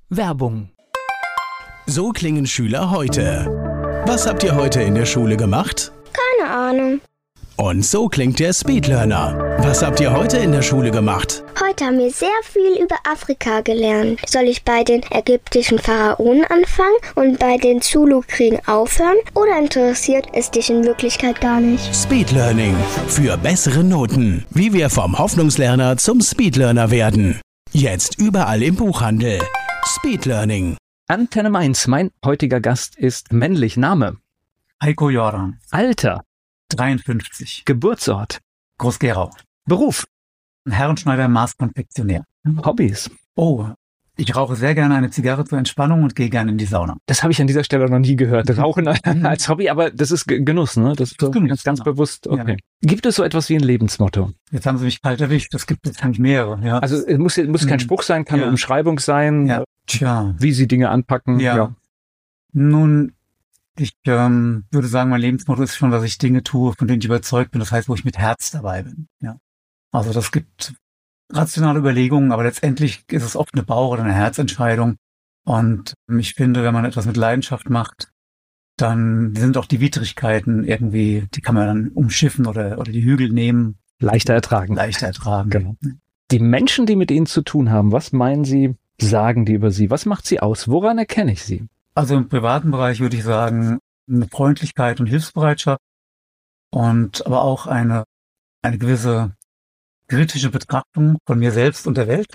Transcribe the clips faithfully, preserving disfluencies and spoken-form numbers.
Werbung. So klingen Schüler heute. Was habt ihr heute in der Schule gemacht? Keine Ahnung. Und so klingt der Speedlearner. Was habt ihr heute in der Schule gemacht? Heute haben wir sehr viel über Afrika gelernt. Soll ich bei den ägyptischen Pharaonen anfangen und bei den Zulu-Kriegen aufhören? Oder interessiert es dich in Wirklichkeit gar nicht? Speedlearning. Für bessere Noten. Wie wir vom Hoffnungslerner zum Speedlearner werden. Jetzt überall im Buchhandel. Speedlearning. Antenne Mainz, mein heutiger Gast ist männlich. Name? Heiko Jordan. Alter? dreiundfünfzig. Geburtsort? Groß-Gerau. Beruf? Herrenschneider, Maßkonfektionär. Hobbys? Oh, ich rauche sehr gerne eine Zigarre zur Entspannung und gehe gerne in die Sauna. Das habe ich an dieser Stelle noch nie gehört. Rauchen als Hobby, aber das ist Genuss, ne? Das ist so Genuss, ganz, ganz genau. bewusst. Okay. Ja. Gibt es so etwas wie ein Lebensmotto? Jetzt haben Sie mich kalt erwischt. Das gibt es eigentlich mehrere. Ja. Also es muss, muss kein Spruch sein, kann Ja. eine Umschreibung sein, ja. Tja. wie Sie Dinge anpacken. Ja. Ja. Nun, ich ähm, würde sagen, mein Lebensmotto ist schon, dass ich Dinge tue, von denen ich überzeugt bin. Das heißt, wo ich mit Herz dabei bin. Ja. Also das gibt rationale Überlegungen, aber letztendlich ist es oft eine Bauch- oder eine Herzentscheidung. Und ich finde, wenn man etwas mit Leidenschaft macht, dann sind auch die Widrigkeiten irgendwie, die kann man dann umschiffen oder, oder die Hügel nehmen. Leichter ertragen. Leichter ertragen. Genau. Die Menschen, die mit Ihnen zu tun haben, was meinen Sie, sagen die über Sie? Was macht Sie aus? Woran erkenne ich Sie? Also im privaten Bereich würde ich sagen, eine Freundlichkeit und Hilfsbereitschaft und aber auch eine, eine gewisse kritische Betrachtung von mir selbst und der Welt.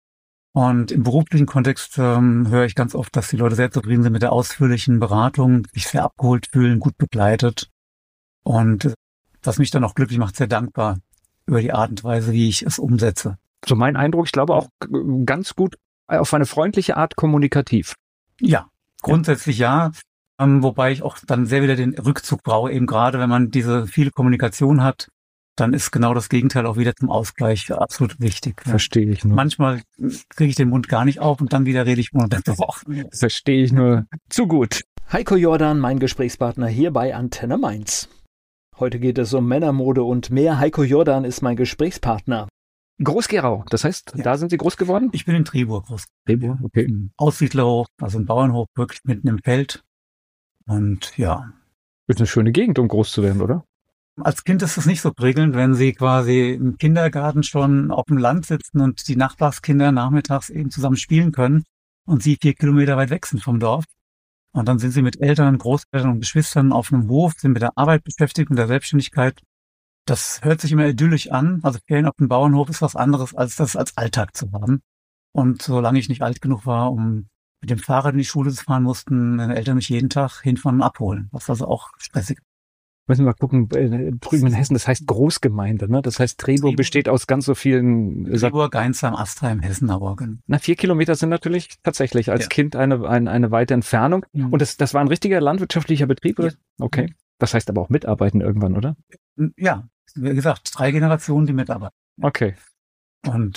Und im beruflichen Kontext ähm, höre ich ganz oft, dass die Leute sehr zufrieden sind mit der ausführlichen Beratung, sich sehr abgeholt fühlen, gut begleitet. Und äh, was mich dann auch glücklich macht, sehr dankbar über die Art und Weise, wie ich es umsetze. So mein Eindruck, ich glaube auch g- ganz gut auf eine freundliche Art kommunikativ. Ja, grundsätzlich ja. Ähm, wobei ich auch dann sehr wieder den Rückzug brauche, eben gerade wenn man diese viele Kommunikation hat, dann ist genau das Gegenteil auch wieder zum Ausgleich absolut wichtig. Ja. Verstehe ich nur. Manchmal kriege ich den Mund gar nicht auf und dann wieder rede ich monatelang drauf. Verstehe ich nur zu gut. Heiko Jordan, mein Gesprächspartner hier bei Antenne Mainz. Heute geht es um Männermode und mehr. Heiko Jordan ist mein Gesprächspartner. Groß-Gerau, das heißt, Ja. da sind Sie groß geworden? Ich bin in Triburg groß. Triburg, okay. Im Aussiedlerhof, also ein Bauernhof, wirklich mitten im Feld. Und ja, Ist eine schöne Gegend, um groß zu werden, oder? als Kind ist es nicht so prickelnd, wenn Sie quasi im Kindergarten schon auf dem Land sitzen und die Nachbarskinder nachmittags eben zusammen spielen können und Sie vier Kilometer weit weg sind vom Dorf. Und dann sind Sie mit Eltern, Großeltern und Geschwistern auf einem Hof, sind mit der Arbeit beschäftigt, mit der Selbstständigkeit. Das hört sich immer idyllisch an. Also Ferien auf dem Bauernhof ist was anderes, als das als Alltag zu haben. Und solange ich nicht alt genug war, um mit dem Fahrrad in die Schule zu fahren, mussten meine Eltern mich jeden Tag hinfahren und abholen, was also auch stressig ist. Müssen wir mal gucken, äh, drüben in Hessen, das heißt Großgemeinde, ne? Das heißt, Triburg Triburg. besteht aus ganz so vielen, äh, Triburg, Geinsheim, Astheim, Hessenauer. na, vier Kilometer sind natürlich tatsächlich als Ja. Kind eine, eine, eine weite Entfernung. Mhm. Und das, das war ein richtiger landwirtschaftlicher Betrieb, oder? Ja. Okay. Das heißt aber auch mitarbeiten irgendwann, oder? Ja, wie gesagt, drei Generationen, die mitarbeiten. Okay. Und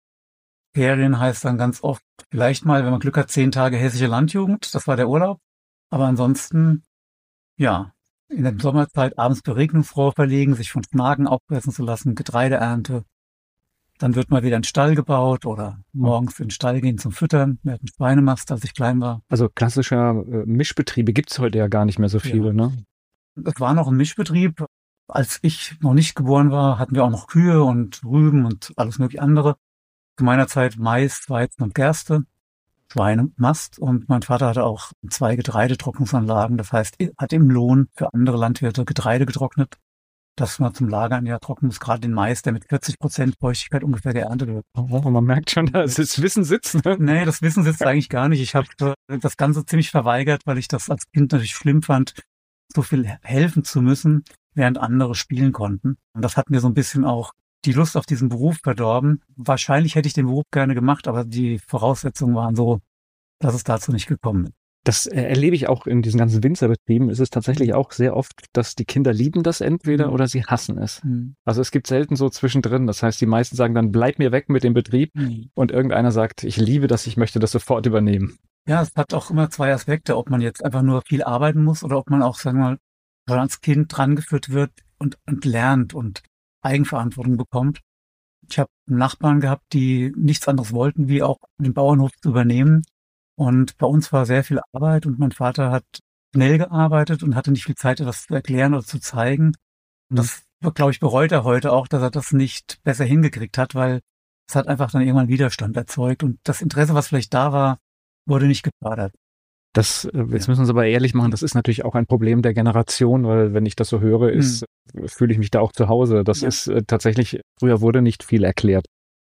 Ferien heißt dann ganz oft, vielleicht mal, wenn man Glück hat, zehn Tage hessische Landjugend, das war der Urlaub. Aber ansonsten, ja, in der Sommerzeit abends Beregnungsrohr verlegen, sich von Schnagen aufpressen zu lassen, Getreideernte. Dann wird mal wieder ein Stall gebaut oder morgens in den Stall gehen zum Füttern. Wir hatten Schweinemast, als ich klein war. Also klassischer äh, Mischbetriebe gibt's heute ja gar nicht mehr so viele, Ja. ne? Es war noch ein Mischbetrieb. Als ich noch nicht geboren war, hatten wir auch noch Kühe und Rüben und alles mögliche andere. Zu meiner Zeit Mais, Weizen und Gerste, Schweinemast. Und mein Vater hatte auch zwei Getreidetrocknungsanlagen. Das heißt, er hat im Lohn für andere Landwirte Getreide getrocknet, das man zum Lagern ja trocken muss. Gerade den Mais, der mit vierzig Prozent Feuchtigkeit ungefähr geerntet wird. Oh, man merkt schon, da ist das Wissen sitzt, ne? Nee, das wissen sie jetzt eigentlich gar nicht. Ich habe das Ganze ziemlich verweigert, weil ich das als Kind natürlich schlimm fand, so viel helfen zu müssen, während andere spielen konnten. Und das hat mir so ein bisschen auch die Lust auf diesen Beruf verdorben. Wahrscheinlich hätte ich den Beruf gerne gemacht, aber die Voraussetzungen waren so, dass es dazu nicht gekommen ist. Das äh, erlebe ich auch in diesen ganzen Winzerbetrieben. Ist es tatsächlich auch sehr oft, dass die Kinder lieben das entweder Mhm. oder sie hassen es. Mhm. Also es gibt selten so zwischendrin. Das heißt, die meisten sagen dann, bleib mir weg mit dem Betrieb. Mhm. Und irgendeiner sagt, ich liebe das, ich möchte das sofort übernehmen. Ja, es hat auch immer zwei Aspekte, ob man jetzt einfach nur viel arbeiten muss oder ob man auch, sagen wir mal, schon als Kind drangeführt wird und, und lernt und Eigenverantwortung bekommt. Ich habe Nachbarn gehabt, die nichts anderes wollten, wie auch den Bauernhof zu übernehmen. Und bei uns war sehr viel Arbeit und mein Vater hat schnell gearbeitet und hatte nicht viel Zeit, das zu erklären oder zu zeigen. Und das, glaube ich, bereut er heute auch, dass er das nicht besser hingekriegt hat, weil es hat einfach dann irgendwann Widerstand erzeugt. Und das Interesse, was vielleicht da war, wurde nicht gefördert. Das, jetzt müssen wir uns aber ehrlich machen, das ist natürlich auch ein Problem der Generation, weil wenn ich das so höre, ist, hm. fühle ich mich da auch zu Hause. Das ja. ist äh, tatsächlich, früher wurde nicht viel erklärt.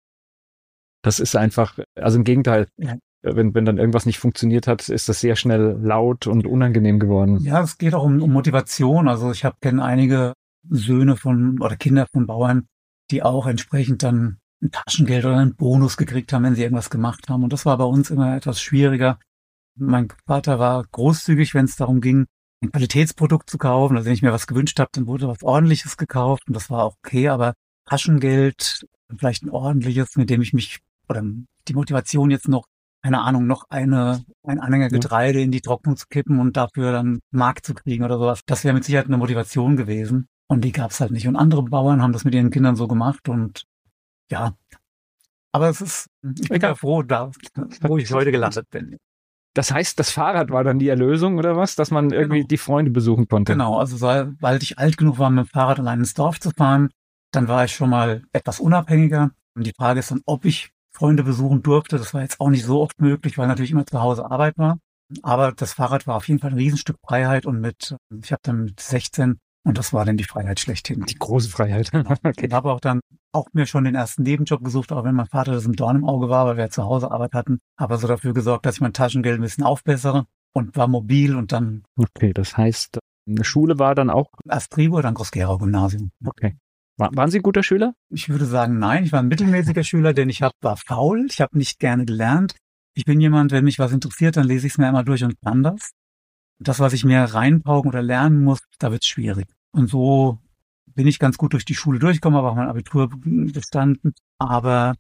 Das ist einfach, also im Gegenteil, ja. wenn, wenn dann irgendwas nicht funktioniert hat, ist das sehr schnell laut und unangenehm geworden. Ja, es geht auch um, um Motivation. Also ich habe kenne einige Söhne von oder Kinder von Bauern, die auch entsprechend dann ein Taschengeld oder einen Bonus gekriegt haben, wenn sie irgendwas gemacht haben. Und das war bei uns immer etwas schwieriger. Mein Vater war großzügig, wenn es darum ging, ein Qualitätsprodukt zu kaufen. Also wenn ich mir was gewünscht habe, dann wurde was Ordentliches gekauft und das war auch okay. Aber Taschengeld, vielleicht ein ordentliches, mit dem ich mich, oder die Motivation jetzt noch, keine Ahnung, noch eine, ein Anhänger Getreide in die Trocknung zu kippen und dafür dann Mark zu kriegen oder sowas. Das wäre mit Sicherheit eine Motivation gewesen. Und die gab es halt nicht. Und andere Bauern haben das mit ihren Kindern so gemacht und ja. Aber es ist, ich bin ja froh, da, wo ich heute gelandet bin. Das heißt, das Fahrrad war dann die Erlösung oder was, dass man irgendwie genau. die Freunde besuchen konnte? Genau, also weil ich alt genug war, mit dem Fahrrad allein ins Dorf zu fahren, dann war ich schon mal etwas unabhängiger. Und die Frage ist dann, ob ich Freunde besuchen durfte. Das war jetzt auch nicht so oft möglich, weil natürlich immer zu Hause Arbeit war. Aber das Fahrrad war auf jeden Fall ein Riesenstück Freiheit und mit, ich habe dann mit sechzehn, und das war dann die Freiheit schlechthin. Die große Freiheit. Okay. Ich habe auch dann auch mir schon den ersten Nebenjob gesucht, auch wenn mein Vater das im Dorn im Auge war, weil wir ja zu Hause Arbeit hatten. Aber so dafür gesorgt, dass ich mein Taschengeld ein bisschen aufbessere und war mobil und dann... Okay, das heißt, eine Schule war dann auch... Erst Tribo, dann Groß-Gerau-Gymnasium. Okay. War, waren Sie ein guter Schüler? Ich würde sagen, nein. Ich war ein mittelmäßiger Schüler, denn ich hab, war faul. Ich habe nicht gerne gelernt. Ich bin jemand, wenn mich was interessiert, dann lese ich es mir einmal durch und kann das. Das, was ich mir reinpauken oder lernen muss, da wird's schwierig. Und so bin ich ganz gut durch die Schule durchgekommen, habe auch mein Abitur bestanden. Aber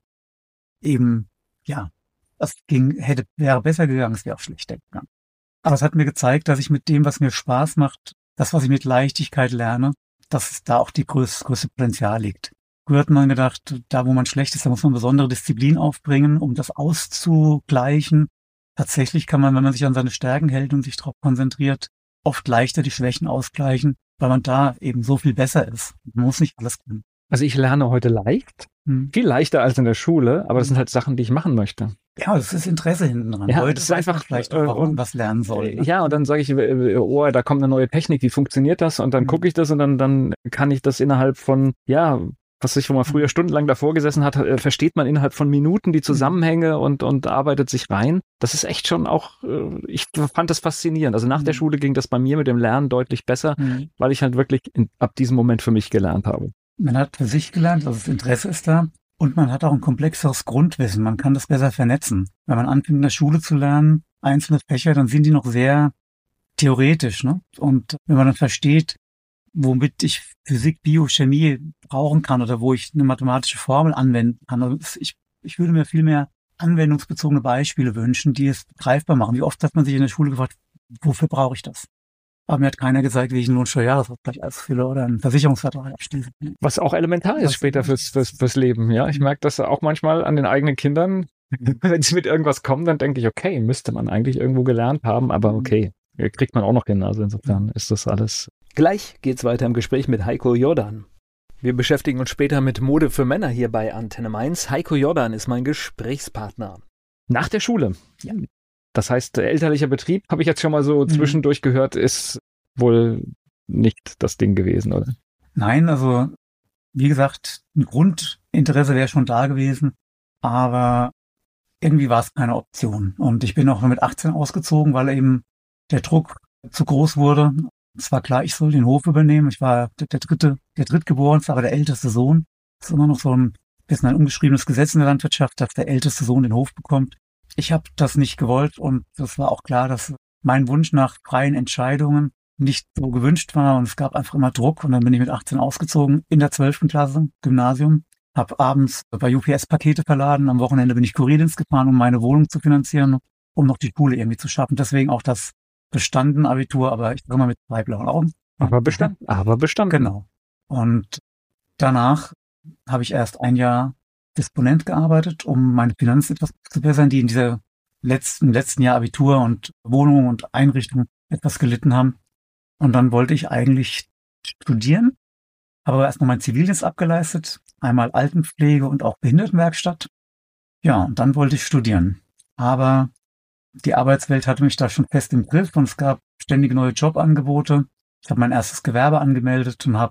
eben, ja, das ging, hätte, wäre besser gegangen, es wäre auch schlechter gegangen. Aber es hat mir gezeigt, dass ich mit dem, was mir Spaß macht, das, was ich mit Leichtigkeit lerne, dass da auch die größte, größte Potenzial liegt. Früher hat man gedacht, da wo man schlecht ist, da muss man besondere Disziplin aufbringen, um das auszugleichen. Tatsächlich kann man, wenn man sich an seine Stärken hält und sich darauf konzentriert, oft leichter die Schwächen ausgleichen, weil man da eben so viel besser ist. Man muss nicht alles können. Also ich lerne heute leicht, hm. viel leichter als in der Schule, aber das sind halt Sachen, die ich machen möchte. Ja, das ist Interesse hinten dran. Ja, heute das ist einfach vielleicht auch, warum man was lernen soll. Ne? Ja, und dann sage ich, oh, da kommt eine neue Technik, wie funktioniert das? Und dann mhm. gucke ich das und dann, dann kann ich das innerhalb von, ja, was ich, wo man früher stundenlang davor gesessen hat, versteht man innerhalb von Minuten die Zusammenhänge und, und arbeitet sich rein. Das ist echt schon auch, ich fand das faszinierend. Also nach mhm. der Schule ging das bei mir mit dem Lernen deutlich besser, mhm. weil ich halt wirklich in, ab diesem Moment für mich gelernt habe. Man hat für sich gelernt, also das Interesse ist da. Und man hat auch ein komplexeres Grundwissen. Man kann das besser vernetzen. Wenn man anfängt, in der Schule zu lernen, einzelne Fächer, dann sind die noch sehr theoretisch, ne? Und wenn man dann versteht, womit ich Physik, Bio, Chemie brauchen kann oder wo ich eine mathematische Formel anwenden kann, also ich, ich würde mir viel mehr anwendungsbezogene Beispiele wünschen, die es greifbar machen. Wie oft hat man sich in der Schule gefragt, wofür brauche ich das? Aber mir hat keiner gesagt, wie ich einen Lohnsteuerjahresausgleich ausfülle oder einen Versicherungsvertrag abschließe. Was auch elementar ist Was später fürs, fürs, fürs Leben, ja. Ich merke das auch manchmal an den eigenen Kindern. Wenn sie mit irgendwas kommen, dann denke ich, okay, müsste man eigentlich irgendwo gelernt haben, aber okay, kriegt man auch noch hin. Also insofern ist das alles. Gleich geht's weiter im Gespräch mit Heiko Jordan. Wir beschäftigen uns später mit Mode für Männer hier bei Antenne Mainz. Heiko Jordan ist mein Gesprächspartner. Nach der Schule. Ja. Das heißt, elterlicher Betrieb, habe ich jetzt schon mal so mhm. zwischendurch gehört, ist wohl nicht das Ding gewesen, oder? Nein, also wie gesagt, ein Grundinteresse wäre schon da gewesen, aber irgendwie war es keine Option. Und ich bin auch mit achtzehn ausgezogen, weil eben der Druck zu groß wurde. Es war klar, ich soll den Hof übernehmen. Ich war der, der dritte, der drittgeborenste, aber der älteste Sohn. Das ist immer noch so ein bisschen ein ungeschriebenes Gesetz in der Landwirtschaft, dass der älteste Sohn den Hof bekommt. Ich habe das nicht gewollt und das war auch klar, dass mein Wunsch nach freien Entscheidungen nicht so gewünscht war und es gab einfach immer Druck und dann bin ich mit achtzehn ausgezogen in der zwölften Klasse, Gymnasium, habe abends bei U P S Pakete verladen, am Wochenende bin ich Kurierdienst gefahren, um meine Wohnung zu finanzieren, um noch die Schule irgendwie zu schaffen. Deswegen auch das bestanden Abitur, aber ich sage mal mit zwei blauen Augen. Aber bestanden. Aber bestanden. Genau. Und danach habe ich erst ein Jahr Disponent gearbeitet, um meine Finanzen etwas zu verbessern, die in dieser letzten, letzten Jahr Abitur und Wohnung und Einrichtung etwas gelitten haben. Und dann wollte ich eigentlich studieren, habe aber erst noch mein Zivildienst abgeleistet, einmal Altenpflege und auch Behindertenwerkstatt. Ja, und dann wollte ich studieren. Aber die Arbeitswelt hatte mich da schon fest im Griff und es gab ständige neue Jobangebote. Ich habe mein erstes Gewerbe angemeldet und habe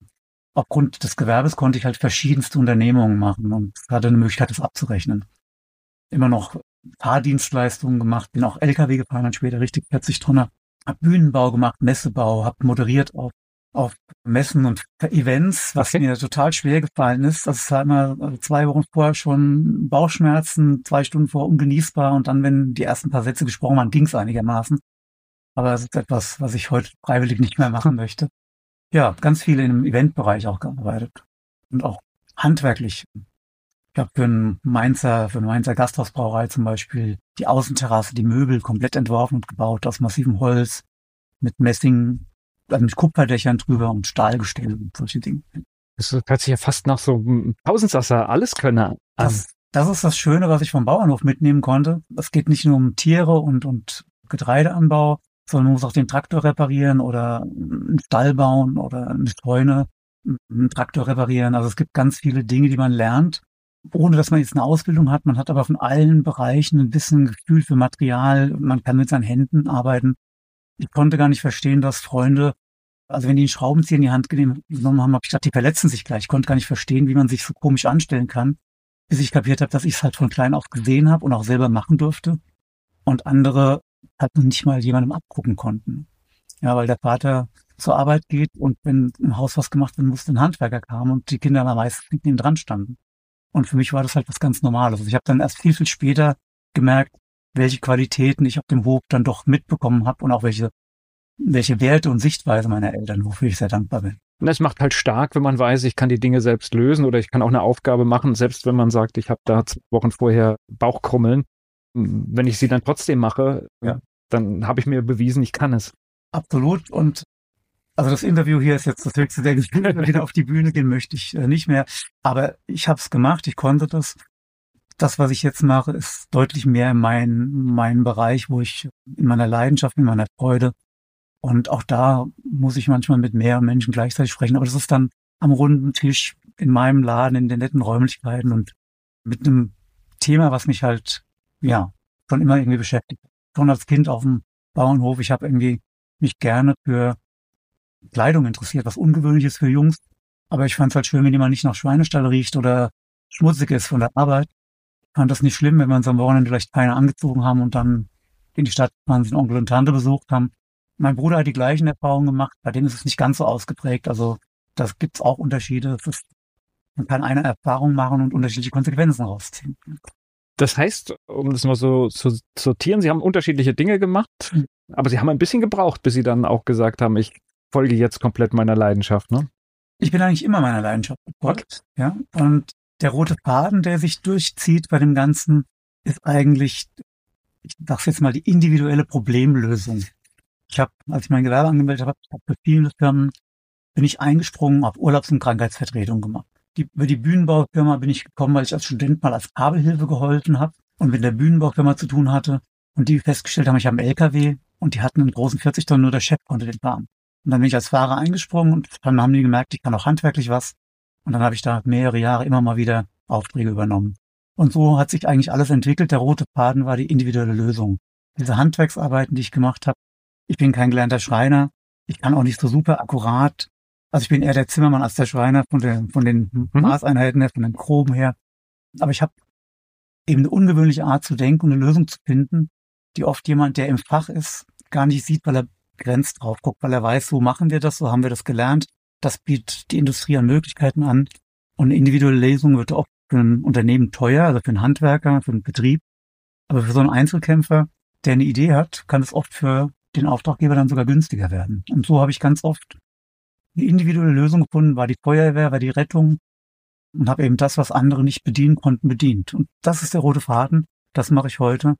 aufgrund des Gewerbes konnte ich halt verschiedenste Unternehmungen machen und hatte eine Möglichkeit, das abzurechnen. Immer noch Fahrdienstleistungen gemacht, bin auch L K W gefahren, dann später richtig vierzig Tonner. Hab Bühnenbau gemacht, Messebau, hab moderiert auf, auf Messen und Events, was Okay. mir total schwer gefallen ist. Das war immer zwei Wochen vorher schon Bauchschmerzen, zwei Stunden vorher ungenießbar und dann, wenn die ersten paar Sätze gesprochen waren, ging es einigermaßen. Aber das ist etwas, was ich heute freiwillig nicht mehr machen möchte. Ja, ganz viel im Eventbereich auch gearbeitet und auch handwerklich. Ich habe für ein Mainzer, für eine Mainzer Gasthausbrauerei zum Beispiel die Außenterrasse, die Möbel komplett entworfen und gebaut aus massivem Holz mit Messing, also mit Kupferdächern drüber und Stahlgestelle und solche Dinge. Das hört sich ja fast nach so einem Tausendsasser Alleskönner an. Das, das ist das Schöne, was ich vom Bauernhof mitnehmen konnte. Es geht nicht nur um Tiere und, und Getreideanbau, sondern man muss auch den Traktor reparieren oder einen Stall bauen oder eine Scheune, einen Traktor reparieren. Also es gibt ganz viele Dinge, die man lernt, ohne dass man jetzt eine Ausbildung hat. Man hat aber von allen Bereichen ein bisschen Gefühl für Material. Man kann mit seinen Händen arbeiten. Ich konnte gar nicht verstehen, dass Freunde, also wenn die einen Schraubenzieher in die Hand genommen haben, habe ich gedacht, die verletzen sich gleich. Ich konnte gar nicht verstehen, wie man sich so komisch anstellen kann, bis ich kapiert habe, dass ich es halt von klein auf gesehen habe und auch selber machen durfte. Und andere halt noch nicht mal jemandem abgucken konnten. Ja, weil der Vater zur Arbeit geht und wenn im Haus was gemacht werden musste, ein Handwerker kam und die Kinder aber meistens nicht neben dran standen. Und für mich war das halt was ganz Normales. Also ich habe dann erst viel, viel später gemerkt, welche Qualitäten ich auf dem Hof dann doch mitbekommen habe und auch welche, welche Werte und Sichtweise meiner Eltern, wofür ich sehr dankbar bin. Und das macht halt stark, wenn man weiß, ich kann die Dinge selbst lösen oder ich kann auch eine Aufgabe machen, selbst wenn man sagt, ich habe da zwei Wochen vorher Bauchkrummeln. Wenn ich sie dann trotzdem mache, Ja. dann habe ich mir bewiesen, ich kann es. Absolut. Und also das Interview hier ist jetzt das höchste der Gefühle. Wieder auf die Bühne gehen möchte ich äh, nicht mehr. Aber ich habe es gemacht, ich konnte das. Das, was ich jetzt mache, ist deutlich mehr in mein, mein Bereich, wo ich in meiner Leidenschaft, in meiner Freude. Und auch da muss ich manchmal mit mehreren Menschen gleichzeitig sprechen. Aber das ist dann am runden Tisch in meinem Laden, in den netten Räumlichkeiten und mit einem Thema, was mich halt, ja, schon immer irgendwie beschäftigt. Schon als Kind auf dem Bauernhof. Ich habe irgendwie mich gerne für Kleidung interessiert, was Ungewöhnliches für Jungs. Aber ich fand es halt schön, wenn jemand nicht nach Schweinestall riecht oder schmutzig ist von der Arbeit. Ich fand das nicht schlimm, wenn wir uns am Wochenende vielleicht keine angezogen haben und dann in die Stadt fahren, den Onkel und Tante besucht haben. Mein Bruder hat die gleichen Erfahrungen gemacht. Bei dem ist es nicht ganz so ausgeprägt. Also das gibt's auch Unterschiede. Das ist, man kann eine Erfahrung machen und unterschiedliche Konsequenzen rausziehen. Das heißt, um das mal so zu sortieren, Sie haben unterschiedliche Dinge gemacht, Mhm. aber Sie haben ein bisschen gebraucht, bis Sie dann auch gesagt haben, ich folge jetzt komplett meiner Leidenschaft, ne? Ich bin eigentlich immer meiner Leidenschaft gefolgt, ja. Und der rote Faden, der sich durchzieht bei dem Ganzen, ist eigentlich, ich sag's jetzt mal, die individuelle Problemlösung. Ich habe, als ich mein Gewerbe angemeldet habe, hab für viele Firmen bin ich eingesprungen, habe Urlaubs- und Krankheitsvertretung gemacht. Die, über die Bühnenbaufirma bin ich gekommen, weil ich als Student mal als Kabelhilfe geholfen habe und mit der Bühnenbaufirma zu tun hatte und die festgestellt haben, ich habe einen L K W und die hatten einen großen vierzig Tonnen, nur der Chef konnte den fahren. Und dann bin ich als Fahrer eingesprungen und dann haben die gemerkt, ich kann auch handwerklich was. Und dann habe ich da mehrere Jahre immer mal wieder Aufträge übernommen. Und so hat sich eigentlich alles entwickelt. Der rote Faden war die individuelle Lösung. Diese Handwerksarbeiten, die ich gemacht habe, ich bin kein gelernter Schreiner, ich kann auch nicht so super akkurat. Also ich bin eher der Zimmermann als der Schreiner von, der, von den Mhm. Maßeinheiten her, von den Proben her. Aber ich habe eben eine ungewöhnliche Art zu denken und eine Lösung zu finden, die oft jemand, der im Fach ist, gar nicht sieht, weil er begrenzt drauf guckt, weil er weiß, so machen wir das, so haben wir das gelernt. Das bietet die Industrie an Möglichkeiten an. Und eine individuelle Lesung wird oft für ein Unternehmen teuer, also für einen Handwerker, für einen Betrieb. Aber für so einen Einzelkämpfer, der eine Idee hat, kann es oft für den Auftraggeber dann sogar günstiger werden. Und so habe ich ganz oft eine individuelle Lösung gefunden, war die Feuerwehr, war die Rettung und habe eben das, was andere nicht bedienen konnten, bedient. Und das ist der rote Faden. Das mache ich heute,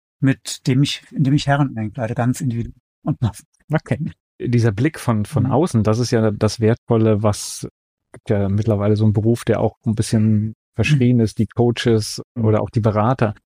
mit dem ich, in dem ich Herren einkleide, ganz individuell. Und das. Okay. Dieser Blick von, von Mhm. außen, das ist ja das Wertvolle, was gibt ja mittlerweile so einen Beruf, der auch ein bisschen verschrien ist, die Coaches oder auch die Berater.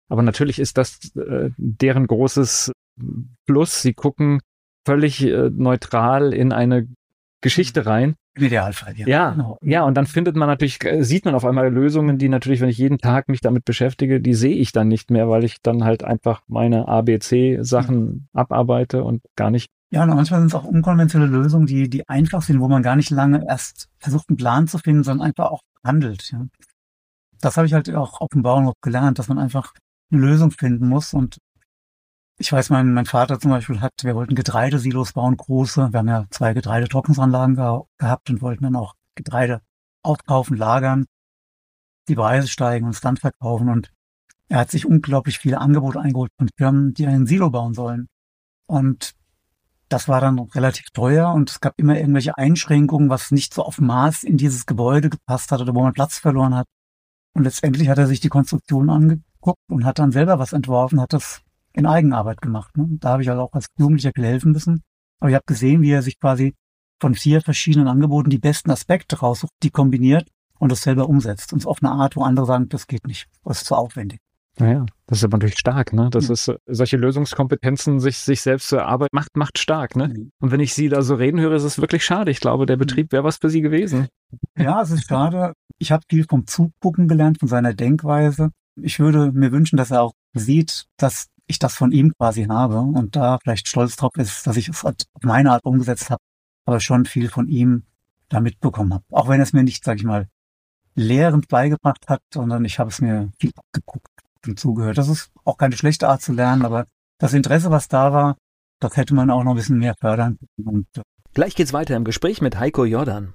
Aber natürlich ist das äh, deren großes Plus. Sie gucken völlig äh, neutral in eine Geschichte rein. Im Idealfall, ja. Ja, genau. Ja, und dann findet man natürlich, äh, sieht man auf einmal Lösungen, die natürlich, wenn ich jeden Tag mich damit beschäftige, die sehe ich dann nicht mehr, weil ich dann halt einfach meine A B C-Sachen mhm. abarbeite und gar nicht. Ja, und manchmal sind es auch unkonventionelle Lösungen, die, die einfach sind, wo man gar nicht lange erst versucht, einen Plan zu finden, sondern einfach auch handelt. Ja. Das habe ich halt auch auf dem Bauernhof gelernt, dass man einfach eine Lösung finden muss. Und ich weiß, mein, mein Vater zum Beispiel hat, wir wollten Getreidesilos bauen, große. Wir haben ja zwei Getreidetrocknungsanlagen ge- gehabt und wollten dann auch Getreide aufkaufen, lagern, die Preise steigen und es dann verkaufen. Und er hat sich unglaublich viele Angebote eingeholt von Firmen, die einen Silo bauen sollen. Und das war dann relativ teuer und es gab immer irgendwelche Einschränkungen, was nicht so auf Maß in dieses Gebäude gepasst hat oder wo man Platz verloren hat. Und letztendlich hat er sich die Konstruktion angeguckt und hat dann selber was entworfen, hat das in Eigenarbeit gemacht. Ne? Da habe ich also auch als Jugendlicher viel helfen müssen. Aber ich habe gesehen, wie er sich quasi von vier verschiedenen Angeboten die besten Aspekte raussucht, die kombiniert und das selber umsetzt. Und es auf eine Art, wo andere sagen, das geht nicht, das ist zu aufwendig. Naja, das ist aber natürlich stark, ne? Das Ja. ist, solche Lösungskompetenzen, sich, sich selbst zu erarbeiten, macht, macht stark, ne? Mhm. Und wenn ich Sie da so reden höre, ist es wirklich schade. Ich glaube, der Betrieb wäre was für Sie gewesen. Ja, es ist schade. Ich habe viel vom Zugucken gelernt, von seiner Denkweise. Ich würde mir wünschen, dass er auch sieht, dass ich das von ihm quasi habe und da vielleicht stolz drauf ist, dass ich es auf meine Art umgesetzt habe, aber schon viel von ihm da mitbekommen habe. Auch wenn er es mir nicht, sag ich mal, lehrend beigebracht hat, sondern ich habe es mir viel abgeguckt und zugehört. Das ist auch keine schlechte Art zu lernen, aber das Interesse, was da war, das hätte man auch noch ein bisschen mehr fördern können. Und Gleich geht's weiter im Gespräch mit Heiko Jordan.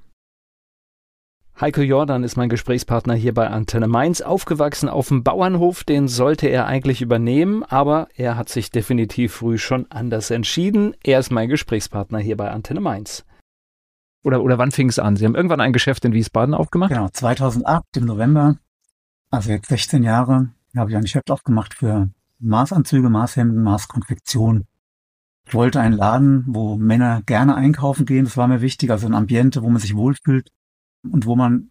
Heiko Jordan ist mein Gesprächspartner hier bei Antenne Mainz, aufgewachsen auf dem Bauernhof, den sollte er eigentlich übernehmen, aber er hat sich definitiv früh schon anders entschieden. Er ist mein Gesprächspartner hier bei Antenne Mainz. Oder, oder wann fing es an? Sie haben irgendwann ein Geschäft in Wiesbaden aufgemacht? Genau, zweitausendacht im November, also jetzt sechzehn Jahre, habe ich ein Geschäft aufgemacht für Maßanzüge, Maßhemden, Maßkonfektion. Ich wollte einen Laden, wo Männer gerne einkaufen gehen, das war mir wichtig, also ein Ambiente, wo man sich wohlfühlt und wo man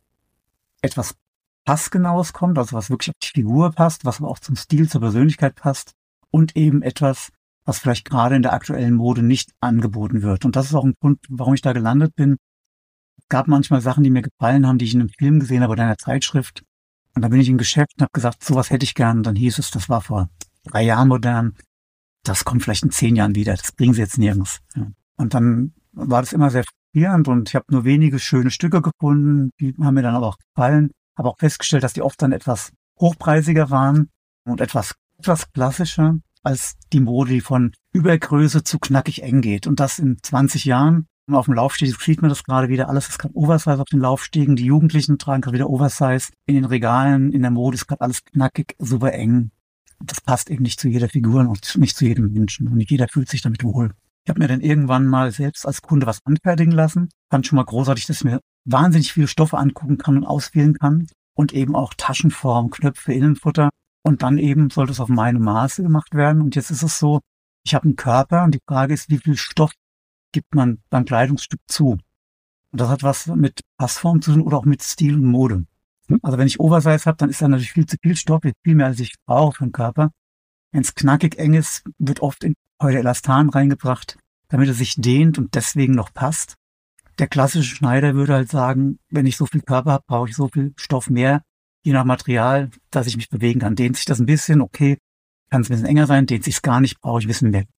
etwas Passgenaues kommt, also was wirklich auf die Figur passt, was aber auch zum Stil, zur Persönlichkeit passt und eben etwas, was vielleicht gerade in der aktuellen Mode nicht angeboten wird. Und das ist auch ein Grund, warum ich da gelandet bin. Es gab manchmal Sachen, die mir gefallen haben, die ich in einem Film gesehen habe oder in einer Zeitschrift. Und da bin ich im Geschäft und habe gesagt, sowas hätte ich gern. Und dann hieß es, das war vor drei Jahren modern. Das kommt vielleicht in zehn Jahren wieder. Das bringen sie jetzt nirgends. Ja. Und dann war das immer sehr frustrierend und ich habe nur wenige schöne Stücke gefunden. Die haben mir dann aber auch gefallen. Habe auch festgestellt, dass die oft dann etwas hochpreisiger waren und etwas, etwas klassischer als die Mode, die von Übergröße zu knackig eng geht. Und das in zwanzig Jahren. Und auf dem Laufsteg sieht man das gerade wieder. Alles ist gerade Oversize auf den Laufstegen. Die Jugendlichen tragen gerade wieder Oversize. In den Regalen, in der Mode ist gerade alles knackig, super eng. Und das passt eben nicht zu jeder Figur und nicht zu jedem Menschen. Und nicht jeder fühlt sich damit wohl. Ich habe mir dann irgendwann mal selbst als Kunde was anfertigen lassen. Fand schon mal großartig, dass ich mir wahnsinnig viele Stoffe angucken kann und auswählen kann. Und eben auch Taschenform, Knöpfe, Innenfutter. Und dann eben sollte es auf meine Maße gemacht werden. Und jetzt ist es so, ich habe einen Körper und die Frage ist, wie viel Stoff gibt man beim Kleidungsstück zu? Und das hat was mit Passform zu tun oder auch mit Stil und Mode. Also wenn ich Oversize habe, dann ist da natürlich viel zu viel Stoff, viel mehr als ich brauche für den Körper. Wenn es knackig eng ist, wird oft in heute Elastan reingebracht, damit er sich dehnt und deswegen noch passt. Der klassische Schneider würde halt sagen, wenn ich so viel Körper habe, brauche ich so viel Stoff mehr, je nach Material, dass ich mich bewegen kann. Dehnt sich das ein bisschen, okay, kann es ein bisschen enger sein, dehnt sich es gar nicht, brauche ich ein bisschen mehr.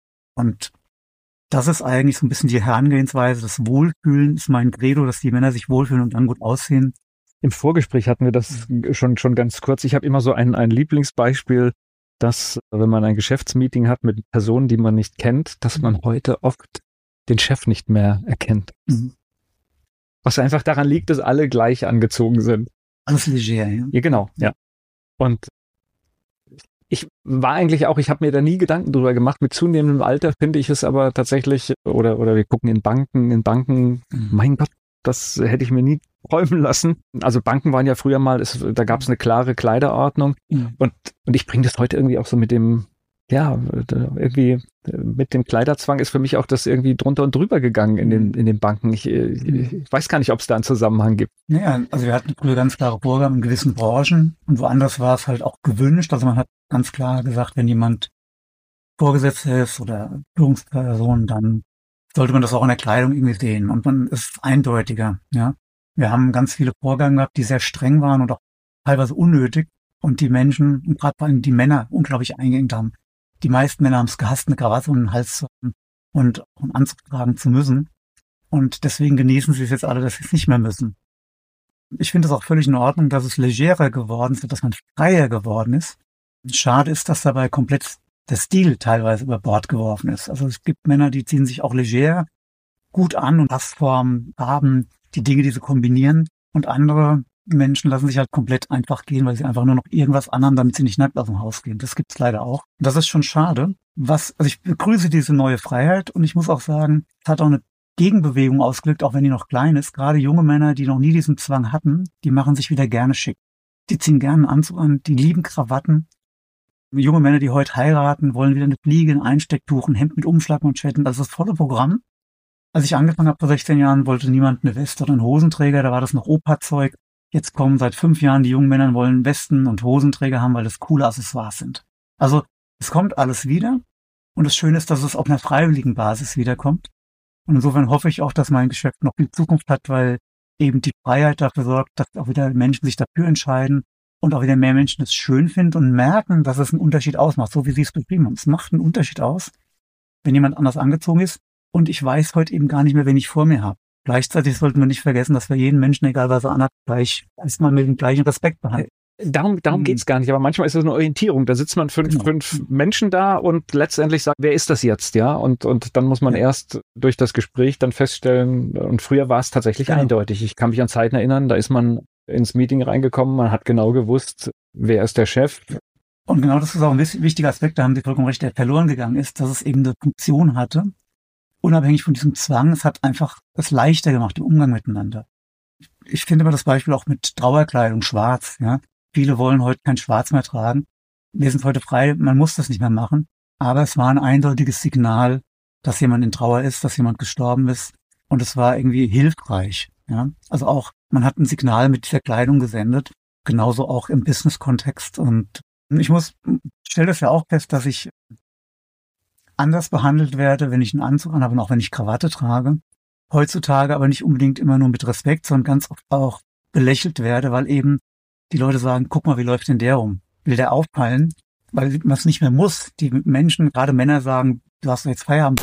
Und das ist eigentlich so ein bisschen die Herangehensweise. Das Wohlfühlen ist mein Credo, dass die Männer sich wohlfühlen und dann gut aussehen. Im Vorgespräch hatten wir das schon schon ganz kurz. Ich habe immer so ein, ein Lieblingsbeispiel, dass, wenn man ein Geschäftsmeeting hat mit Personen, die man nicht kennt, dass man heute oft den Chef nicht mehr erkennt. Mhm. Was einfach daran liegt, dass alle gleich angezogen sind. Alles leger, ja. Ja, genau, ja. Und ich war eigentlich auch, ich habe mir da nie Gedanken drüber gemacht. Mit zunehmendem Alter finde ich es aber tatsächlich, oder oder wir gucken in Banken, in Banken, mhm. mein Gott, das hätte ich mir nie träumen lassen. Also Banken waren ja früher mal, es, da gab es eine klare Kleiderordnung. Mhm. Und, und ich bringe das heute irgendwie auch so mit dem ja, irgendwie mit dem Kleiderzwang ist für mich auch das irgendwie drunter und drüber gegangen in den, in den Banken. Ich, ich weiß gar nicht, ob es da einen Zusammenhang gibt. Ja, also wir hatten früher ganz klare Vorgaben in gewissen Branchen und woanders war es halt auch gewünscht. Also man hat ganz klar gesagt, wenn jemand Vorgesetzter ist oder Führungsperson, dann sollte man das auch in der Kleidung irgendwie sehen und man ist eindeutiger, ja. Wir haben ganz viele Vorgaben gehabt, die sehr streng waren und auch teilweise unnötig und die Menschen und gerade vor allem die Männer unglaublich eingeengt haben. Die meisten Männer haben es gehasst, eine Krawatte und einen Hals zu haben und auch einen Anzug tragen zu müssen. Und deswegen genießen sie es jetzt alle, dass sie es nicht mehr müssen. Ich finde es auch völlig in Ordnung, dass es legerer geworden ist, dass man freier geworden ist. Schade ist, dass dabei komplett der Stil teilweise über Bord geworfen ist. Also es gibt Männer, die ziehen sich auch leger gut an und Passformen, Farben, die Dinge, die sie kombinieren. Und andere Menschen lassen sich halt komplett einfach gehen, weil sie einfach nur noch irgendwas anhaben, damit sie nicht nackt aus dem Haus gehen. Das gibt's leider auch. Und das ist schon schade. Was, also ich begrüße diese neue Freiheit und ich muss auch sagen, es hat auch eine Gegenbewegung ausgelöst, auch wenn die noch klein ist. Gerade junge Männer, die noch nie diesen Zwang hatten, die machen sich wieder gerne schick. Die ziehen gerne einen Anzug an, die lieben Krawatten. Junge Männer, die heute heiraten, wollen wieder eine Fliege, ein Einstecktuch, ein Hemd mit Umschlagmanschetten. Das ist das volle Programm. Als ich angefangen habe vor sechzehn Jahren, wollte niemand eine Weste oder einen Hosenträger. Da war das noch Opa-Zeug. Jetzt kommen seit fünf Jahren die jungen Männer, wollen Westen und Hosenträger haben, weil das coole Accessoires sind. Also es kommt alles wieder. Und das Schöne ist, dass es auf einer freiwilligen Basis wiederkommt. Und insofern hoffe ich auch, dass mein Geschäft noch viel Zukunft hat, weil eben die Freiheit dafür sorgt, dass auch wieder Menschen sich dafür entscheiden und auch wieder mehr Menschen es schön finden und merken, dass es einen Unterschied ausmacht, so wie Sie es beschrieben haben. Es macht einen Unterschied aus, wenn jemand anders angezogen ist. Und ich weiß heute eben gar nicht mehr, wen ich vor mir habe. Gleichzeitig sollten wir nicht vergessen, dass wir jeden Menschen, egal was er anhat, gleich erstmal mit dem gleichen Respekt behandeln. Darum, darum Hm. geht's gar nicht, aber manchmal ist es eine Orientierung. Da sitzt man fünf, Genau. fünf Menschen da und letztendlich sagt, wer ist das jetzt, ja? Und, und dann muss man Ja. erst durch das Gespräch dann feststellen, und früher war es tatsächlich Genau. eindeutig. Ich kann mich an Zeiten erinnern, da ist man ins Meeting reingekommen, man hat genau gewusst, wer ist der Chef. Und genau das ist auch ein wichtiger Aspekt, da haben Sie vollkommen recht, der verloren gegangen ist, dass es eben eine Funktion hatte, unabhängig von diesem Zwang. Es hat einfach es leichter gemacht im Umgang miteinander. Ich finde mal das Beispiel auch mit Trauerkleidung, schwarz, ja. Viele wollen heute kein Schwarz mehr tragen. Wir sind heute frei, man muss das nicht mehr machen. Aber es war ein eindeutiges Signal, dass jemand in Trauer ist, dass jemand gestorben ist. Und es war irgendwie hilfreich, ja. Also auch, man hat ein Signal mit dieser Kleidung gesendet. Genauso auch im Business-Kontext. Und ich muss, stelle das ja auch fest, dass ich anders behandelt werde, wenn ich einen Anzug anhabe und auch wenn ich Krawatte trage. Heutzutage aber nicht unbedingt immer nur mit Respekt, sondern ganz oft auch belächelt werde, weil eben die Leute sagen, guck mal, wie läuft denn der rum? Will der auffallen? Weil man es nicht mehr muss. Die Menschen, gerade Männer, sagen, du hast jetzt Feierabend.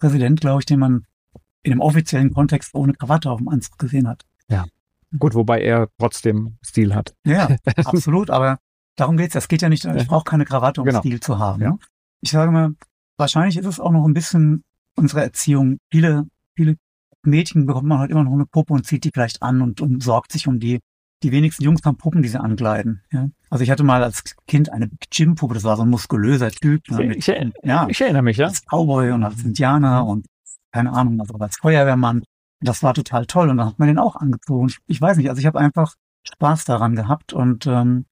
Präsident, glaube ich, den man in einem offiziellen Kontext ohne Krawatte auf dem Anzug gesehen hat. Ja, gut, wobei er trotzdem Stil hat. Ja, absolut, aber darum geht's. Es geht ja nicht, ich brauche keine Krawatte, um Genau. Stil zu haben. Ja. Ich sage mal, wahrscheinlich ist es auch noch ein bisschen unsere Erziehung. Viele, viele Mädchen bekommt man halt immer noch eine Puppe und zieht die vielleicht an und, und sorgt sich um die. Die wenigsten Jungs haben Puppen, die sie ankleiden. Ja. Also ich hatte mal als Kind eine Jim-Puppe, das war so ein muskulöser Typ. Ne, mit, Ich, ich, ja, ich erinnere mich, ja. als Cowboy und als Indianer und keine Ahnung, also als Feuerwehrmann. Das war total toll und dann hat man den auch angezogen. Ich, ich weiß nicht, also ich habe einfach Spaß daran gehabt und ähm,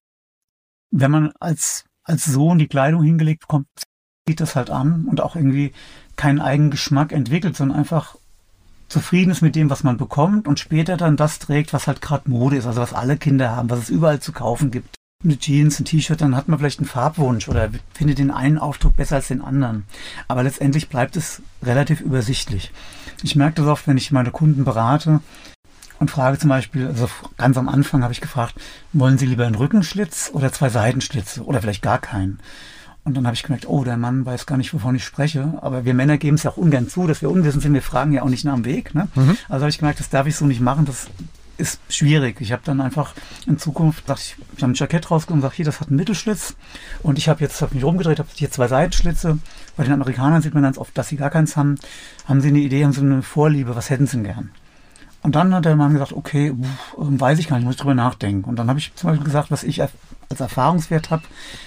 wenn man als als Sohn die Kleidung hingelegt bekommt, zieht das halt an und auch irgendwie keinen eigenen Geschmack entwickelt, sondern einfach zufrieden ist mit dem, was man bekommt und später dann das trägt, was halt gerade Mode ist, also was alle Kinder haben, was es überall zu kaufen gibt. Eine Jeans, ein T-Shirt, dann hat man vielleicht einen Farbwunsch oder findet den einen Aufdruck besser als den anderen. Aber letztendlich bleibt es relativ übersichtlich. Ich merke das oft, wenn ich meine Kunden berate und frage zum Beispiel, also ganz am Anfang habe ich gefragt, wollen Sie lieber einen Rückenschlitz oder zwei Seitenschlitze oder vielleicht gar keinen? Und dann habe ich gemerkt, oh, der Mann weiß gar nicht, wovon ich spreche. Aber wir Männer geben es ja auch ungern zu, dass wir unwissend sind. Wir fragen ja auch nicht nach dem Weg. Ne? Mhm. Also habe ich gemerkt, das darf ich so nicht machen. Das ist schwierig. Ich habe dann einfach in Zukunft, dachte ich, ich habe ein Jackett rausgenommen und sage, hier, das hat einen Mittelschlitz. Und ich habe jetzt, habe mich rumgedreht, habe hier zwei Seitenschlitze. Bei den Amerikanern sieht man ganz oft, dass sie gar keins haben. Haben sie eine Idee, haben sie eine Vorliebe, was hätten sie denn gern? Und dann hat der Mann gesagt, okay, pff, weiß ich gar nicht, muss drüber nachdenken. Und dann habe ich zum Beispiel gesagt, was ich als Erfahrungswert habe,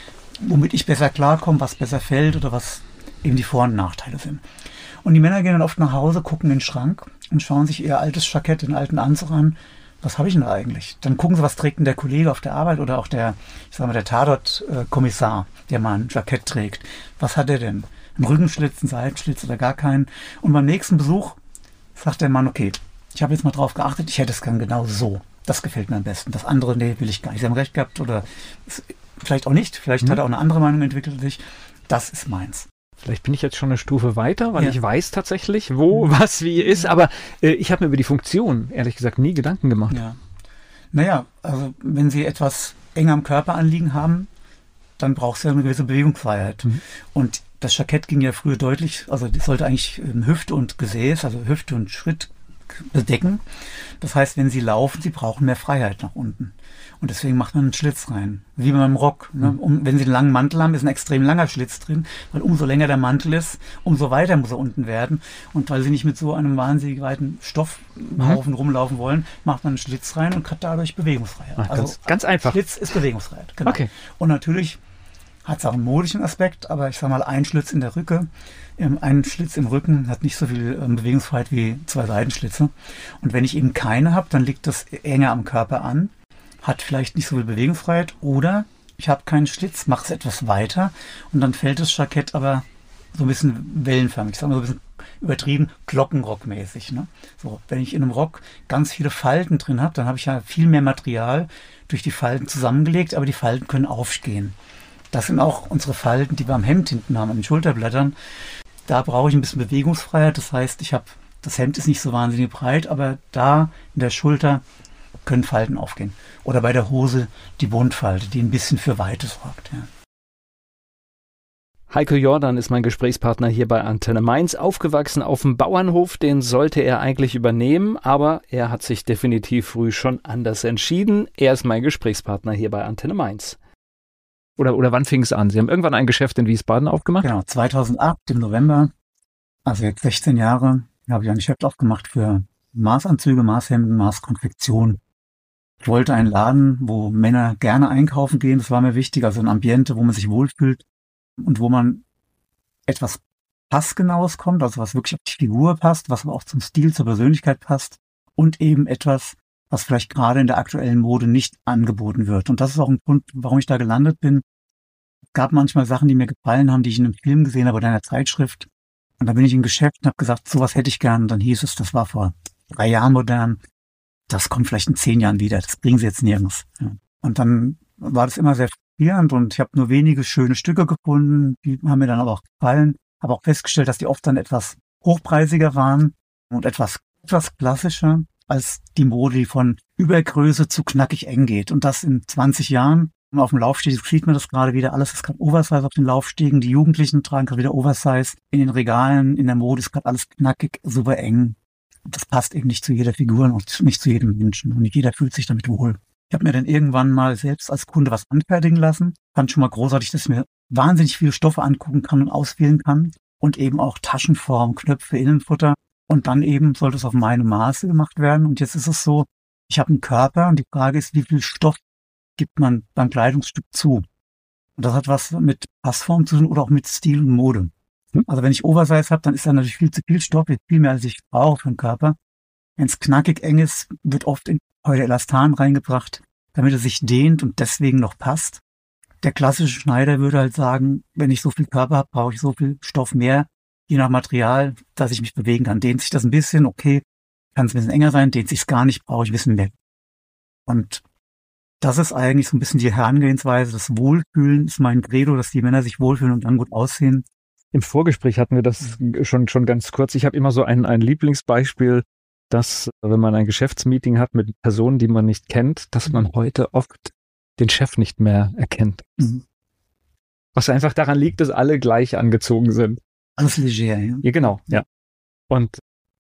womit ich besser klarkomme, was besser fällt oder was eben die Vor- und Nachteile sind. Und die Männer gehen dann oft nach Hause, gucken in den Schrank und schauen sich ihr altes Jackett, den alten Anzug an. Was habe ich denn da eigentlich? Dann gucken sie, was trägt denn der Kollege auf der Arbeit oder auch der, ich sag mal, der Tatort-Kommissar, der mal ein Jackett trägt. Was hat er denn? Ein Rückenschlitz, ein Seitenschlitz oder gar keinen? Und beim nächsten Besuch sagt der Mann, okay, ich habe jetzt mal drauf geachtet, ich hätte es gern genau so. Das gefällt mir am besten. Das andere, nee, will ich gar nicht. Sie haben recht gehabt oder vielleicht auch nicht. Vielleicht mhm. hat er auch eine andere Meinung entwickelt als ich. Das ist meins. Vielleicht bin ich jetzt schon eine Stufe weiter, weil Ja. ich weiß tatsächlich, wo was wie ist. Aber äh, ich habe mir über die Funktion, ehrlich gesagt, nie Gedanken gemacht. Ja. Naja, also wenn Sie etwas eng am Körper anliegen haben, dann braucht es ja eine gewisse Bewegungsfreiheit. Mhm. Und das Jackett ging ja früher deutlich, also das sollte eigentlich ähm, Hüfte und Gesäß, also Hüfte und Schritt bedecken. Das heißt, wenn Sie laufen, Sie brauchen mehr Freiheit nach unten. Und deswegen macht man einen Schlitz rein. Wie beim Rock. Ne? Um, wenn Sie einen langen Mantel haben, ist ein extrem langer Schlitz drin, weil umso länger der Mantel ist, umso weiter muss er unten werden. Und weil Sie nicht mit so einem wahnsinnig weiten Stoffhaufen mhm. rumlaufen wollen, macht man einen Schlitz rein und hat dadurch Bewegungsfreiheit. Ach, also ganz, ganz einfach. Schlitz ist Bewegungsfreiheit. Genau. Okay. Und natürlich hat es auch einen modischen Aspekt, aber ich sage mal, ein Schlitz in der Rücke, ein Schlitz im Rücken hat nicht so viel ähm, Bewegungsfreiheit wie zwei Seitenschlitze. Und wenn ich eben keine habe, dann liegt das enger am Körper an, hat vielleicht nicht so viel Bewegungsfreiheit oder ich habe keinen Schlitz, mache es etwas weiter und dann fällt das Jackett aber so ein bisschen wellenförmig, ich sage mal so ein bisschen übertrieben, Glockenrockmäßig. Ne? So, wenn ich in einem Rock ganz viele Falten drin habe, dann habe ich ja viel mehr Material durch die Falten zusammengelegt, aber die Falten können aufgehen. Das sind auch unsere Falten, die wir am Hemd hinten haben, an den Schulterblättern. Da brauche ich ein bisschen Bewegungsfreiheit. Das heißt, ich habe, das Hemd ist nicht so wahnsinnig breit, aber da in der Schulter können Falten aufgehen. Oder bei der Hose die Bundfalte, die ein bisschen für Weite sorgt. Ja. Heiko Jordan ist mein Gesprächspartner hier bei Antenne Mainz. Aufgewachsen auf dem Bauernhof, den sollte er eigentlich übernehmen, aber er hat sich definitiv früh schon anders entschieden. Er ist mein Gesprächspartner hier bei Antenne Mainz. Oder, oder wann fing es an? Sie haben irgendwann ein Geschäft in Wiesbaden aufgemacht? Genau, zweitausendacht im November, also jetzt sechzehn Jahre, habe ich ein Geschäft aufgemacht für Maßanzüge, Maßhemden, Maßkonfektion. Ich wollte einen Laden, wo Männer gerne einkaufen gehen, das war mir wichtig, also ein Ambiente, wo man sich wohlfühlt und wo man etwas Passgenaues kommt, also was wirklich auf die Figur passt, was aber auch zum Stil, zur Persönlichkeit passt und eben etwas, was vielleicht gerade in der aktuellen Mode nicht angeboten wird. Und das ist auch ein Grund, warum ich da gelandet bin. Es gab manchmal Sachen, die mir gefallen haben, die ich in einem Film gesehen habe oder in einer Zeitschrift. Und da bin ich im Geschäft und habe gesagt, sowas hätte ich gern. Und dann hieß es, das war vor drei Jahren modern. Das kommt vielleicht in zehn Jahren wieder. Das bringen sie jetzt nirgends. Ja. Und dann war das immer sehr frustrierend und ich habe nur wenige schöne Stücke gefunden. Die haben mir dann aber auch gefallen. Habe auch festgestellt, dass die oft dann etwas hochpreisiger waren und etwas, etwas klassischer als die Mode, die von Übergröße zu knackig eng geht. Und das in zwanzig Jahren. Auf dem Laufsteg sieht man das gerade wieder. Alles ist gerade Oversize auf den Laufstegen. Die Jugendlichen tragen gerade wieder Oversize. In den Regalen, in der Mode ist gerade alles knackig, super eng. Und das passt eben nicht zu jeder Figur und nicht zu jedem Menschen. Und nicht jeder fühlt sich damit wohl. Ich habe mir dann irgendwann mal selbst als Kunde was anfertigen lassen. Fand schon mal großartig, dass ich mir wahnsinnig viele Stoffe angucken kann und auswählen kann. Und eben auch Taschenform, Knöpfe, Innenfutter. Und dann eben sollte es auf meine Maße gemacht werden. Und jetzt ist es so, ich habe einen Körper und die Frage ist, wie viel Stoff gibt man beim Kleidungsstück zu? Und das hat was mit Passform zu tun oder auch mit Stil und Mode. Also wenn ich Oversize habe, dann ist da natürlich viel zu viel Stoff, viel mehr als ich brauche für den Körper. Wenn es knackig eng ist, wird oft in Polyestan reingebracht, damit es sich dehnt und deswegen noch passt. Der klassische Schneider würde halt sagen, wenn ich so viel Körper habe, brauche ich so viel Stoff mehr, je nach Material, dass ich mich bewegen kann. Dehnt sich das ein bisschen, okay, kann es ein bisschen enger sein, dehnt sich es gar nicht, brauche ich ein bisschen mehr. Und das ist eigentlich so ein bisschen die Herangehensweise. Das Wohlfühlen ist mein Credo, dass die Männer sich wohlfühlen und dann gut aussehen. Im Vorgespräch hatten wir das schon schon ganz kurz. Ich habe immer so ein, ein Lieblingsbeispiel, dass, wenn man ein Geschäftsmeeting hat mit Personen, die man nicht kennt, dass man heute oft den Chef nicht mehr erkennt. Mhm. Was einfach daran liegt, dass alle gleich angezogen sind. Alles leger, ja. Ja, genau, ja. Und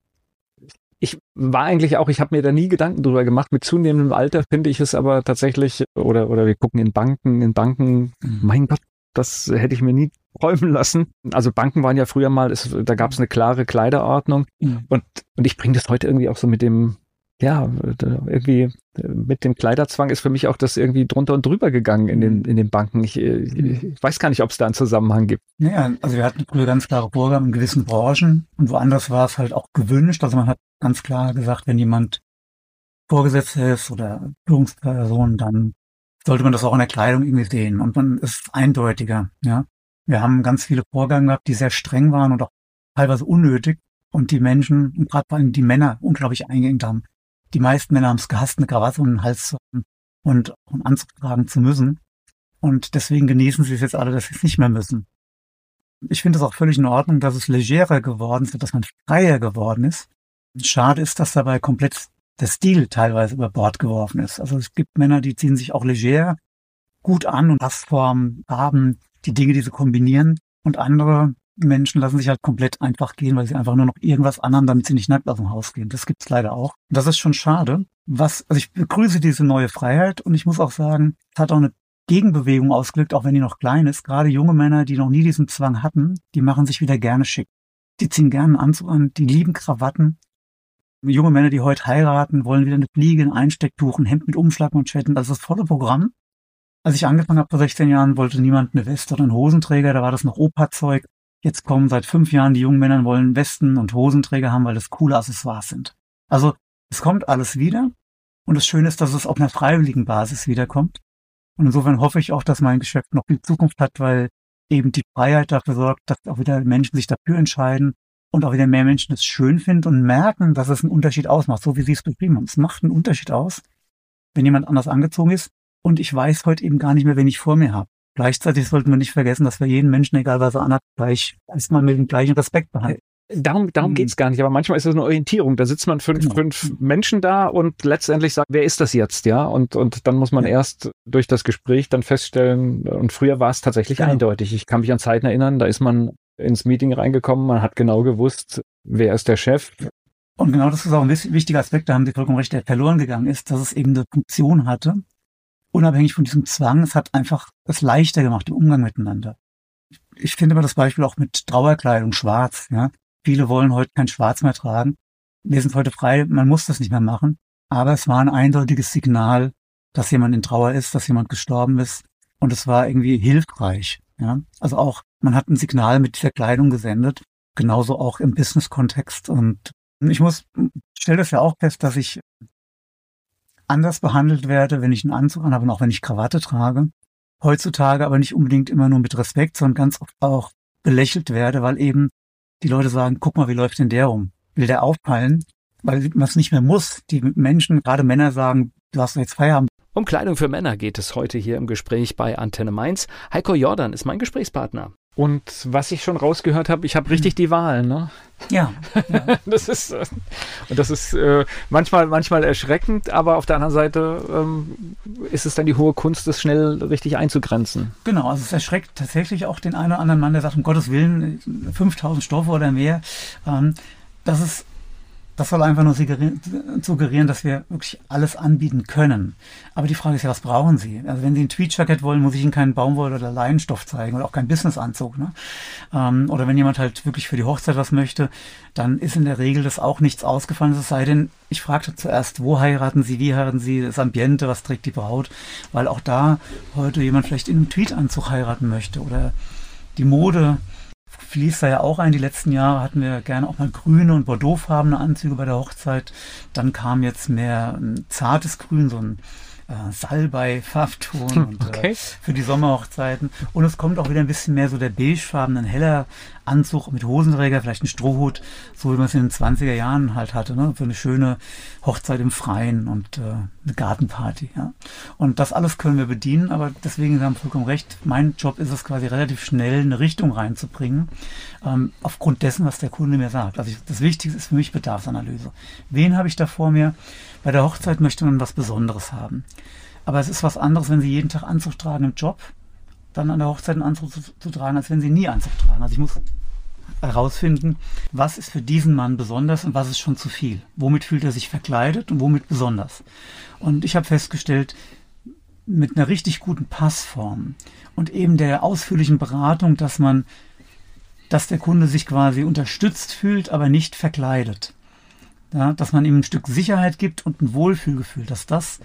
ich war eigentlich auch, ich habe mir da nie Gedanken drüber gemacht. Mit zunehmendem Alter finde ich es aber tatsächlich, oder oder wir gucken in Banken, in Banken, mhm. mein Gott, das hätte ich mir nie träumen lassen. Also Banken waren ja früher mal, es, da gab es eine klare Kleiderordnung. Mhm. Und, und ich bringe das heute irgendwie auch so mit dem, ja, irgendwie mit dem Kleiderzwang ist für mich auch das irgendwie drunter und drüber gegangen in den, in den Banken. Ich, ich weiß gar nicht, ob es da einen Zusammenhang gibt. Ja, also wir hatten früher ganz klare Vorgaben in gewissen Branchen und woanders war es halt auch gewünscht. Also man hat ganz klar gesagt, wenn jemand Vorgesetzter ist oder Führungsperson, dann sollte man das auch in der Kleidung irgendwie sehen. Und man ist eindeutiger, ja. Wir haben ganz viele Vorgaben gehabt, die sehr streng waren und auch teilweise unnötig und die Menschen, und gerade vor allem die Männer, unglaublich eingeengt haben. Die meisten Männer haben es gehasst, eine Krawatte und einen Hals zu haben und auch einen Anzug tragen zu müssen. Und deswegen genießen sie es jetzt alle, dass sie es nicht mehr müssen. Ich finde es auch völlig in Ordnung, dass es legerer geworden ist, dass man freier geworden ist. Schade ist, dass dabei komplett der Stil teilweise über Bord geworfen ist. Also es gibt Männer, die ziehen sich auch leger gut an und Passformen, Farben, die Dinge, die sie kombinieren. Und andere Menschen lassen sich halt komplett einfach gehen, weil sie einfach nur noch irgendwas anhaben, damit sie nicht nackt aus dem Haus gehen. Das gibt's leider auch. Und das ist schon schade. Was, also ich begrüße diese neue Freiheit und ich muss auch sagen, es hat auch eine Gegenbewegung ausgelöst, auch wenn die noch klein ist. Gerade junge Männer, die noch nie diesen Zwang hatten, die machen sich wieder gerne schick. Die ziehen gerne einen Anzug an, die lieben Krawatten. Junge Männer, die heute heiraten, wollen wieder eine Fliege, ein Einstecktuch, ein Hemd mit Umschlagmanschetten. Das ist das volle Programm. Als ich angefangen habe vor sechzehn Jahren, wollte niemand eine Weste oder einen Hosenträger. Da war das noch Opa-Zeug. Jetzt kommen seit fünf Jahren die jungen Männer, wollen Westen und Hosenträger haben, weil das coole Accessoires sind. Also es kommt alles wieder. Und das Schöne ist, dass es auf einer freiwilligen Basis wiederkommt. Und insofern hoffe ich auch, dass mein Geschäft noch viel Zukunft hat, weil eben die Freiheit dafür sorgt, dass auch wieder Menschen sich dafür entscheiden und auch wieder mehr Menschen es schön finden und merken, dass es einen Unterschied ausmacht, so wie Sie es beschrieben haben. Es macht einen Unterschied aus, wenn jemand anders angezogen ist. Und ich weiß heute eben gar nicht mehr, wen ich vor mir habe. Gleichzeitig sollten wir nicht vergessen, dass wir jeden Menschen, egal was er anhat, gleich erstmal mit dem gleichen Respekt behandeln. Darum, darum mhm. geht's gar nicht, aber manchmal ist es eine Orientierung. Da sitzt man fünf, genau. fünf Menschen da und letztendlich sagt, wer ist das jetzt, ja? Und, und dann muss man ja. erst durch das Gespräch dann feststellen, und früher war es tatsächlich genau. eindeutig. Ich kann mich an Zeiten erinnern, da ist man ins Meeting reingekommen, man hat genau gewusst, wer ist der Chef. Und genau das ist auch ein wichtiger Aspekt, da haben Sie vollkommen recht, der verloren gegangen ist, dass es eben eine Funktion hatte, unabhängig von diesem Zwang. Es hat einfach es leichter gemacht im Umgang miteinander. Ich finde immer das Beispiel auch mit Trauerkleidung, schwarz, ja. Viele wollen heute kein Schwarz mehr tragen. Wir sind heute frei, man muss das nicht mehr machen. Aber es war ein eindeutiges Signal, dass jemand in Trauer ist, dass jemand gestorben ist. Und es war irgendwie hilfreich. Ja? Also auch, man hat ein Signal mit dieser Kleidung gesendet. Genauso auch im Business-Kontext. Und ich muss, ich stelle das ja auch fest, dass ich anders behandelt werde, wenn ich einen Anzug anhabe und auch wenn ich Krawatte trage. Heutzutage aber nicht unbedingt immer nur mit Respekt, sondern ganz oft auch belächelt werde, weil eben die Leute sagen, guck mal, wie läuft denn der rum? Will der auffallen? Weil man es nicht mehr muss. Die Menschen, gerade Männer, sagen, du hast jetzt Feierabend. Um Kleidung für Männer geht es heute hier im Gespräch bei Antenne Mainz. Heiko Jordan ist mein Gesprächspartner. Und was ich schon rausgehört habe, ich habe richtig die Wahl, ne? Ja. ja. Das ist, äh, und das ist äh, manchmal, manchmal erschreckend, aber auf der anderen Seite ähm, ist es dann die hohe Kunst, das schnell richtig einzugrenzen. Genau, also es erschreckt tatsächlich auch den einen oder anderen Mann, der sagt, um Gottes Willen, fünftausend Stoffe oder mehr. Ähm, das ist Das soll einfach nur suggerieren, dass wir wirklich alles anbieten können. Aber die Frage ist ja, was brauchen Sie? Also wenn Sie ein Tweedjacket wollen, muss ich Ihnen keinen Baumwolle- oder Leinenstoff zeigen oder auch keinen Businessanzug. Ne? Ähm, oder wenn jemand halt wirklich für die Hochzeit was möchte, dann ist in der Regel das auch nichts ausgefallen. Es sei denn, ich fragte zuerst, wo heiraten Sie, wie heiraten Sie, das Ambiente, was trägt die Braut? Weil auch da heute jemand vielleicht in einem Tweedanzug heiraten möchte oder die Mode fließt da ja auch ein. Die letzten Jahre hatten wir gerne auch mal grüne und bordeauxfarbene Anzüge bei der Hochzeit. Dann kam jetzt mehr ein zartes Grün, so ein äh, Salbei-Farbton und okay. äh, für die Sommerhochzeiten. Und es kommt auch wieder ein bisschen mehr so der beigefarbene, ein heller Anzug mit Hosenträger, vielleicht ein Strohhut, so wie man es in den zwanziger Jahren halt hatte, ne? Für eine schöne Hochzeit im Freien und äh, eine Gartenparty. Ja? Und das alles können wir bedienen, aber deswegen haben Sie vollkommen recht, mein Job ist es quasi relativ schnell eine Richtung reinzubringen, ähm, aufgrund dessen, was der Kunde mir sagt. Also ich, das Wichtigste ist für mich Bedarfsanalyse. Wen habe ich da vor mir? Bei der Hochzeit möchte man was Besonderes haben. Aber es ist was anderes, wenn Sie jeden Tag Anzug tragen im Job, dann an der Hochzeit einen Anzug zu, zu tragen, als wenn Sie nie Anzug tragen. Also ich muss herausfinden, was ist für diesen Mann besonders und was ist schon zu viel. Womit fühlt er sich verkleidet und womit besonders. Und ich habe festgestellt, mit einer richtig guten Passform und eben der ausführlichen Beratung, dass man, dass der Kunde sich quasi unterstützt fühlt, aber nicht verkleidet. Ja, dass man ihm ein Stück Sicherheit gibt und ein Wohlfühlgefühl, dass das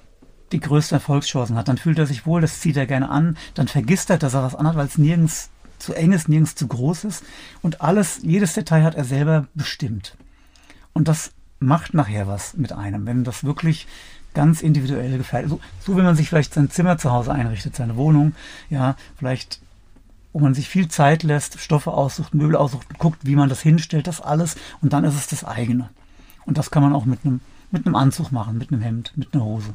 die größten Erfolgschancen hat. Dann fühlt er sich wohl, das zieht er gerne an, dann vergisst er, dass er was anhat, weil es nirgends zu eng ist, nirgends zu groß ist und alles, jedes Detail hat er selber bestimmt. Und das macht nachher was mit einem, wenn das wirklich ganz individuell gefällt. So, so wie man sich vielleicht sein Zimmer zu Hause einrichtet, seine Wohnung, ja, vielleicht wo man sich viel Zeit lässt, Stoffe aussucht, Möbel aussucht, guckt, wie man das hinstellt, das alles und dann ist es das eigene. Und das kann man auch mit einem mit einem Anzug machen, mit einem Hemd, mit einer Hose.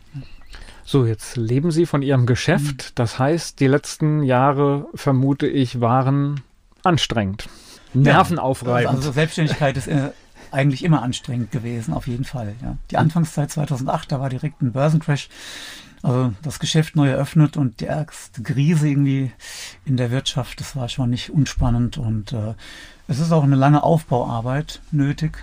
So, jetzt leben Sie von Ihrem Geschäft. Das heißt, die letzten Jahre, vermute ich, waren anstrengend, nervenaufreibend. Also Selbstständigkeit ist äh, eigentlich immer anstrengend gewesen, auf jeden Fall. Ja. Die Anfangszeit zweitausendacht, da war direkt ein Börsencrash. Also das Geschäft neu eröffnet und die ärgste Krise irgendwie in der Wirtschaft, das war schon nicht unspannend. Und äh, es ist auch eine lange Aufbauarbeit nötig.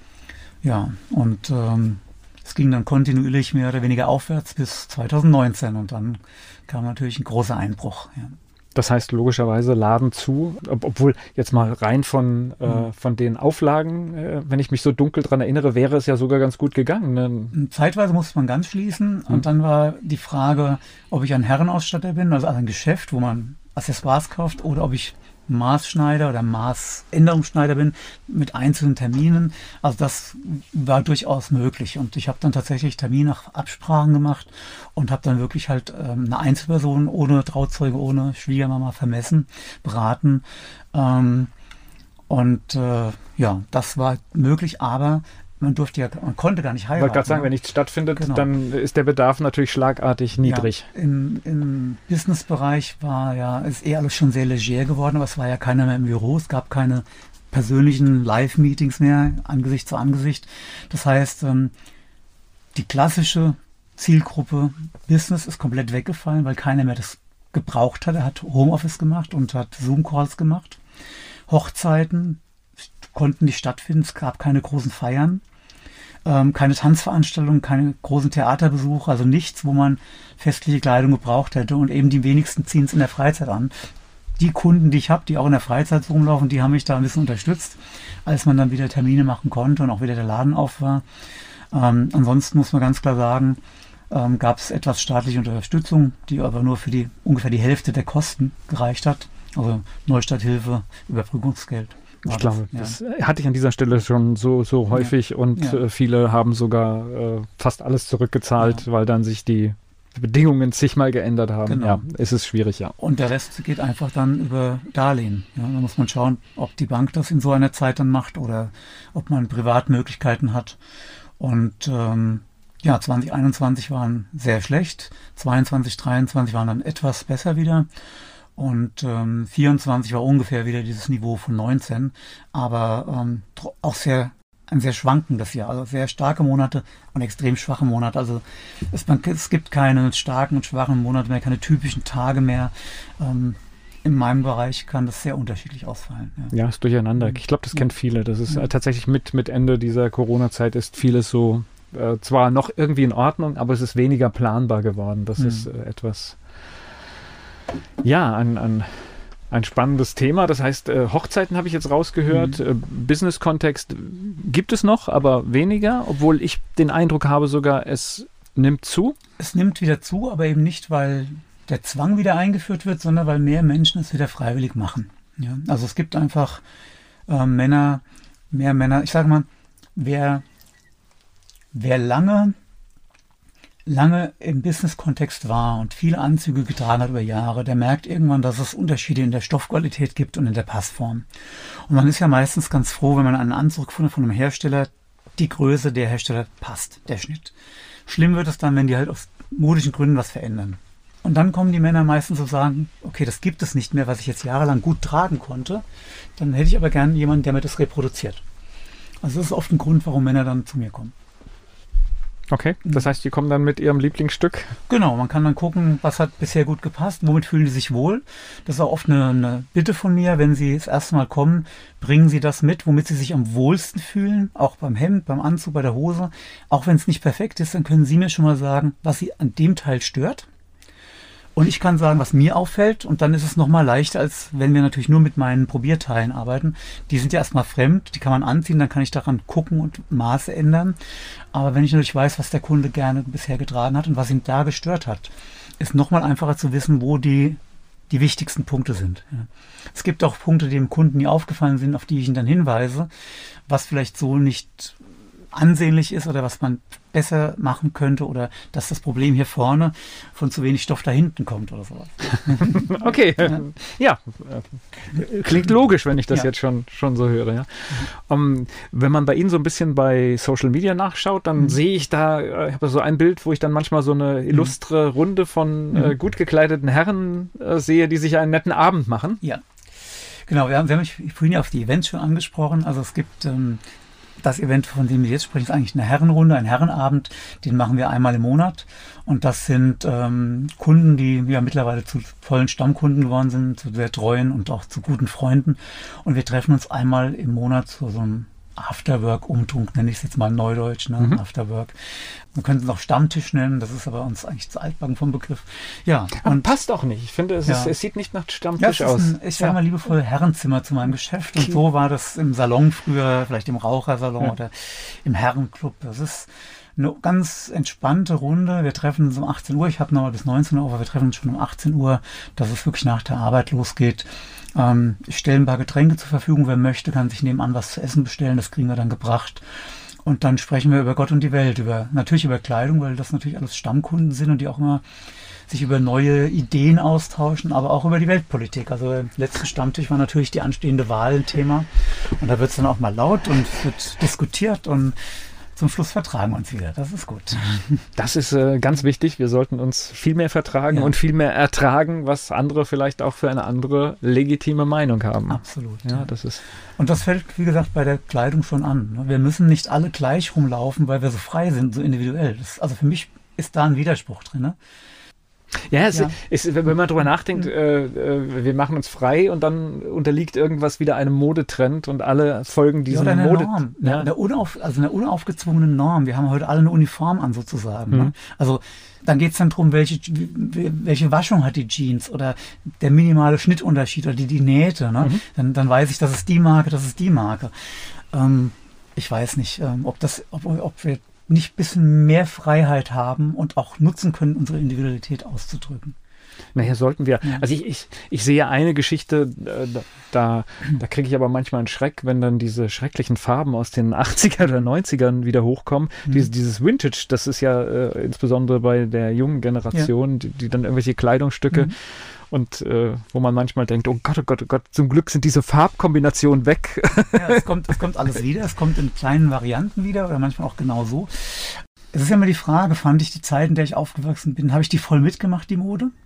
Ja, und ähm, es ging dann kontinuierlich mehr oder weniger aufwärts bis zweitausendneunzehn und dann kam natürlich ein großer Einbruch. Ja. Das heißt logischerweise Laden zu, ob, obwohl jetzt mal rein von, äh, mhm. von den Auflagen, äh, wenn ich mich so dunkel dran erinnere, wäre es ja sogar ganz gut gegangen. Ne? Zeitweise musste man ganz schließen mhm. und dann war die Frage, ob ich ein Herrenausstatter bin, also ein Geschäft, wo man Accessoires kauft, oder ob ich Maßschneider oder Maßänderungsschneider bin mit einzelnen Terminen. Also das war durchaus möglich und ich habe dann tatsächlich Termine nach Absprachen gemacht und habe dann wirklich halt ähm, eine Einzelperson ohne Trauzeuge, ohne Schwiegermama vermessen, beraten ähm, und äh, ja, das war möglich, aber man durfte ja, man konnte gar nicht heiraten. Ich wollte gerade sagen, wenn nichts stattfindet, genau. dann ist der Bedarf natürlich schlagartig niedrig. Ja, im im Businessbereich war ja, ist eh alles schon sehr leger geworden, aber es war ja keiner mehr im Büro, es gab keine persönlichen Live-Meetings mehr, Angesicht zu Angesicht. Das heißt, ähm, die klassische Zielgruppe Business ist komplett weggefallen, weil keiner mehr das gebraucht hat. Er hat Homeoffice gemacht und hat Zoom-Calls gemacht. Hochzeiten konnten nicht stattfinden, es gab keine großen Feiern. Ähm, keine Tanzveranstaltungen, keine großen Theaterbesuche, also nichts, wo man festliche Kleidung gebraucht hätte und eben die wenigsten ziehen es in der Freizeit an. Die Kunden, die ich habe, die auch in der Freizeit so rumlaufen, die haben mich da ein bisschen unterstützt, als man dann wieder Termine machen konnte und auch wieder der Laden auf war. Ähm, ansonsten muss man ganz klar sagen, ähm, gab es etwas staatliche Unterstützung, die aber nur für die ungefähr die Hälfte der Kosten gereicht hat. Also Neustarthilfe, Überbrückungsgeld. Ich glaube, das, ja. das hatte ich an dieser Stelle schon so, so häufig ja. und ja. Äh, viele haben sogar äh, fast alles zurückgezahlt, ja. weil dann sich die Bedingungen zigmal geändert haben. Genau. Ja, es ist schwierig, ja. Und der Rest geht einfach dann über Darlehen. Ja, da muss man schauen, ob die Bank das in so einer Zeit dann macht oder ob man Privatmöglichkeiten hat. Und ähm, ja, zwanzig einundzwanzig waren sehr schlecht, zweiundzwanzig, dreiundzwanzig waren dann etwas besser wieder. Und ähm, vierundzwanzig war ungefähr wieder dieses Niveau von neunzehn, aber ähm, auch sehr ein sehr schwankendes Jahr, also sehr starke Monate und extrem schwache Monate. Also es, man, es gibt keine starken und schwachen Monate mehr, keine typischen Tage mehr. Ähm, in meinem Bereich kann das sehr unterschiedlich ausfallen. Ja, ja ist durcheinander. Ich glaube, das kennt viele. Das ist ja. äh, tatsächlich mit, mit Ende dieser Corona-Zeit ist vieles so äh, zwar noch irgendwie in Ordnung, aber es ist weniger planbar geworden. Das mhm. ist äh, etwas, ja, ein, ein, ein spannendes Thema. Das heißt, äh, Hochzeiten habe ich jetzt rausgehört. Mhm. Äh, Business-Kontext gibt es noch, aber weniger, obwohl ich den Eindruck habe sogar, es nimmt zu. Es nimmt wieder zu, aber eben nicht, weil der Zwang wieder eingeführt wird, sondern weil mehr Menschen es wieder freiwillig machen. Ja? Also es gibt einfach äh, Männer, mehr Männer. Ich sage mal, wer, wer lange lange im Business-Kontext war und viele Anzüge getragen hat über Jahre, der merkt irgendwann, dass es Unterschiede in der Stoffqualität gibt und in der Passform. Und man ist ja meistens ganz froh, wenn man einen Anzug von einem Hersteller, die Größe der Hersteller passt, der Schnitt. Schlimm wird es dann, wenn die halt aus modischen Gründen was verändern. Und dann kommen die Männer meistens so sagen, okay, das gibt es nicht mehr, was ich jetzt jahrelang gut tragen konnte. Dann hätte ich aber gern jemanden, der mir das reproduziert. Also das ist oft ein Grund, warum Männer dann zu mir kommen. Okay, das heißt, die kommen dann mit ihrem Lieblingsstück? Genau, man kann dann gucken, was hat bisher gut gepasst, womit fühlen die sich wohl. Das ist auch oft eine, eine Bitte von mir, wenn sie das erste Mal kommen, bringen sie das mit, womit sie sich am wohlsten fühlen, auch beim Hemd, beim Anzug, bei der Hose. Auch wenn es nicht perfekt ist, dann können sie mir schon mal sagen, was sie an dem Teil stört. Und ich kann sagen, was mir auffällt, und dann ist es nochmal leichter, als wenn wir natürlich nur mit meinen Probierteilen arbeiten. Die sind ja erstmal fremd, die kann man anziehen, dann kann ich daran gucken und Maße ändern. Aber wenn ich natürlich weiß, was der Kunde gerne bisher getragen hat und was ihn da gestört hat, ist nochmal einfacher zu wissen, wo die, die wichtigsten Punkte sind. Ja. Es gibt auch Punkte, die dem Kunden nie aufgefallen sind, auf die ich ihn dann hinweise, was vielleicht so nicht ansehnlich ist oder was man besser machen könnte oder dass das Problem hier vorne von zu wenig Stoff da hinten kommt oder sowas. Okay, ja, ja. Klingt logisch, wenn ich das ja. jetzt schon, schon so höre. Ja. Um, wenn man bei Ihnen so ein bisschen bei Social Media nachschaut, dann mhm. sehe ich da, ich habe so ein Bild, wo ich dann manchmal so eine illustre Runde von mhm. äh, gut gekleideten Herren äh, sehe, die sich einen netten Abend machen. Ja, genau. Wir haben, wir haben mich vorhin ja auf die Events schon angesprochen. Also es gibt ähm, das Event, von dem wir jetzt sprechen, ist eigentlich eine Herrenrunde, ein Herrenabend. Den machen wir einmal im Monat. Und das sind ähm, Kunden, die ja mittlerweile zu vollen Stammkunden geworden sind, zu sehr treuen und auch zu guten Freunden. Und wir treffen uns einmal im Monat zu so einem Afterwork-Umtrunk, nenne ich es jetzt mal neudeutsch, ne? Mhm. Afterwork. Man könnte es auch Stammtisch nennen, das ist aber uns eigentlich zu altbacken vom Begriff. Ja, aber und passt auch nicht. Ich finde, es, ja. ist, es sieht nicht nach Stammtisch ja, aus. Ein, ich sage ja. mal liebevoll Herrenzimmer zu meinem Geschäft. Und so war das im Salon früher, vielleicht im Rauchersalon ja. oder im Herrenclub. Das ist eine ganz entspannte Runde. Wir treffen uns um achtzehn Uhr. Ich habe nochmal bis neunzehn Uhr, aber wir treffen uns schon um achtzehn Uhr, dass es wirklich nach der Arbeit losgeht. Ähm, ich stelle ein paar Getränke zur Verfügung. Wer möchte, kann sich nebenan was zu essen bestellen. Das kriegen wir dann gebracht. Und dann sprechen wir über Gott und die Welt, über natürlich über Kleidung, weil das natürlich alles Stammkunden sind und die auch immer sich über neue Ideen austauschen, aber auch über die Weltpolitik. Also im letzten Stammtisch war natürlich die anstehende Wahl ein Thema. Und da wird es dann auch mal laut und wird diskutiert und zum Schluss vertragen wir uns wieder. Das ist gut. Das ist äh, ganz wichtig. Wir sollten uns viel mehr vertragen ja. und viel mehr ertragen, was andere vielleicht auch für eine andere legitime Meinung haben. Absolut. Ja, das ist. Und das fällt, wie gesagt, bei der Kleidung schon an. Wir müssen nicht alle gleich rumlaufen, weil wir so frei sind, so individuell. Das, also für mich ist da ein Widerspruch drin. Ne? Ja, es ja. Ist, wenn man drüber nachdenkt, mhm. äh, wir machen uns frei und dann unterliegt irgendwas wieder einem Modetrend und alle folgen diesem ja, Mode. Norm, ja. eine, unauf, also eine unaufgezwungene Norm. Wir haben heute alle eine Uniform an sozusagen. Mhm. Ne? Also dann geht es dann darum, welche, welche Waschung hat die Jeans oder der minimale Schnittunterschied oder die, die Nähte. Ne? Mhm. Dann, dann weiß ich, das ist die Marke, das ist die Marke. Ähm, ich weiß nicht, ähm, ob, das, ob, ob wir nicht ein bisschen mehr Freiheit haben und auch nutzen können, unsere Individualität auszudrücken. Naja, sollten wir. Ja. Also ich, ich, ich sehe eine Geschichte, äh, da, da kriege ich aber manchmal einen Schreck, wenn dann diese schrecklichen Farben aus den achtziger oder neunzigern wieder hochkommen. Mhm. Dieses, dieses Vintage, das ist ja äh, insbesondere bei der jungen Generation, ja. die, die dann irgendwelche Kleidungsstücke mhm. und äh, wo man manchmal denkt, oh Gott, oh Gott, oh Gott, zum Glück sind diese Farbkombinationen weg. Ja, es kommt, es kommt alles wieder, es kommt in kleinen Varianten wieder oder manchmal auch genau so. Es ist ja immer die Frage, fand ich die Zeit, in der ich aufgewachsen bin, habe ich die voll mitgemacht, die Mode?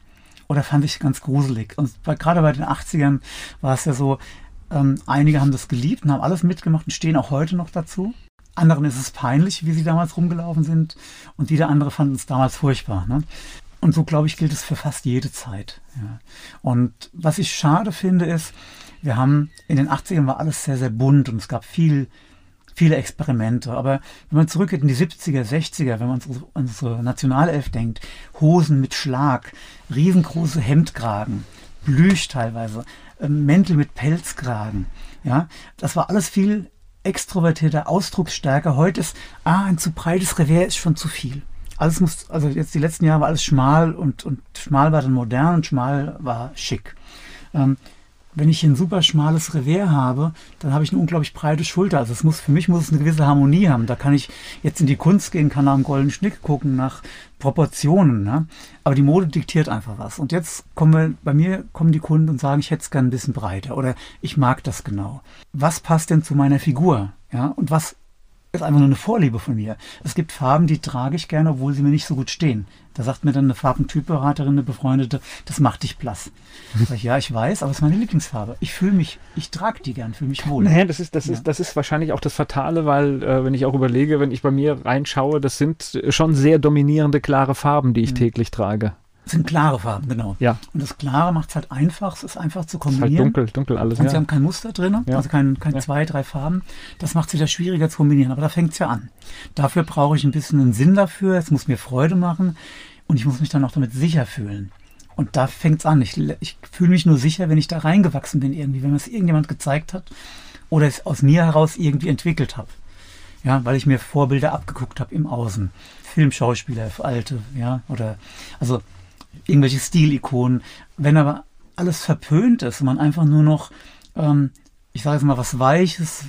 oder fand ich ganz gruselig. Und bei, gerade bei den achtzigern war es ja so, ähm, einige haben das geliebt und haben alles mitgemacht und stehen auch heute noch dazu. Anderen ist es peinlich, wie sie damals rumgelaufen sind, und wieder andere fanden es damals furchtbar. Ne? Und so, glaube ich, gilt es für fast jede Zeit. Ja. Und was ich schade finde, ist, wir haben, in den achtzigern war alles sehr, sehr bunt und es gab viel, viele Experimente. Aber wenn man zurückgeht in die siebziger, sechziger, wenn man an unsere, unsere Nationalelf denkt, Hosen mit Schlag, riesengroße Hemdkragen, Blüch teilweise, äh, Mäntel mit Pelzkragen. Ja, das war alles viel extrovertierter, ausdrucksstärker. Heute ist, ah, ein zu breites Revers ist schon zu viel. Alles muss, also jetzt die letzten Jahre war alles schmal und, und schmal war dann modern und schmal war schick. Ähm, wenn ich hier ein super schmales Revers habe, dann habe ich eine unglaublich breite Schulter. Also es muss, für mich muss es eine gewisse Harmonie haben. Da kann ich jetzt in die Kunst gehen, kann nach einem goldenen Schnitt gucken, nach Proportionen. Ne? Aber die Mode diktiert einfach was. Und jetzt kommen wir, bei mir kommen die Kunden und sagen, ich hätte es gerne ein bisschen breiter oder ich mag das genau. Was passt denn zu meiner Figur? Ja? Und was ist einfach nur eine Vorliebe von mir. Es gibt Farben, die trage ich gerne, obwohl sie mir nicht so gut stehen. Da sagt mir dann eine Farbentypberaterin, eine Befreundete, das macht dich blass. Da sag ich, ja, ich weiß, aber es ist meine Lieblingsfarbe. Ich fühle mich, ich trage die gern, fühle mich wohl. Naja, das ist, das ja. ist, das ist wahrscheinlich auch das Fatale, weil, äh, wenn ich auch überlege, wenn ich bei mir reinschaue, das sind schon sehr dominierende, klare Farben, die ich mhm. täglich trage. Es sind klare Farben, genau. Ja. Und das Klare macht es halt einfach, es ist einfach zu kombinieren. Es ist halt dunkel, dunkel alles. Und ja. sie haben kein Muster drin, ja. also kein, kein ja. zwei, drei Farben. Das macht es wieder schwieriger zu kombinieren, aber da fängt es ja an. Dafür brauche ich ein bisschen einen Sinn dafür, es muss mir Freude machen und ich muss mich dann auch damit sicher fühlen. Und da fängt es an. Ich, ich fühle mich nur sicher, wenn ich da reingewachsen bin irgendwie, wenn mir es irgendjemand gezeigt hat oder es aus mir heraus irgendwie entwickelt habe. Ja, weil ich mir Vorbilder abgeguckt habe im Außen. Filmschauspieler, alte, ja, oder, also, irgendwelche Stilikonen. Wenn aber alles verpönt ist und man einfach nur noch, ähm, ich sage jetzt mal, was Weiches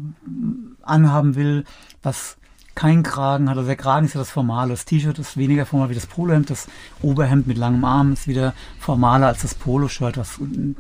anhaben will, was keinen Kragen hat. Also der Kragen ist ja das Formale. Das T-Shirt ist weniger formal wie das Polohemd. Das Oberhemd mit langem Arm ist wieder formaler als das Poloshirt, was ein,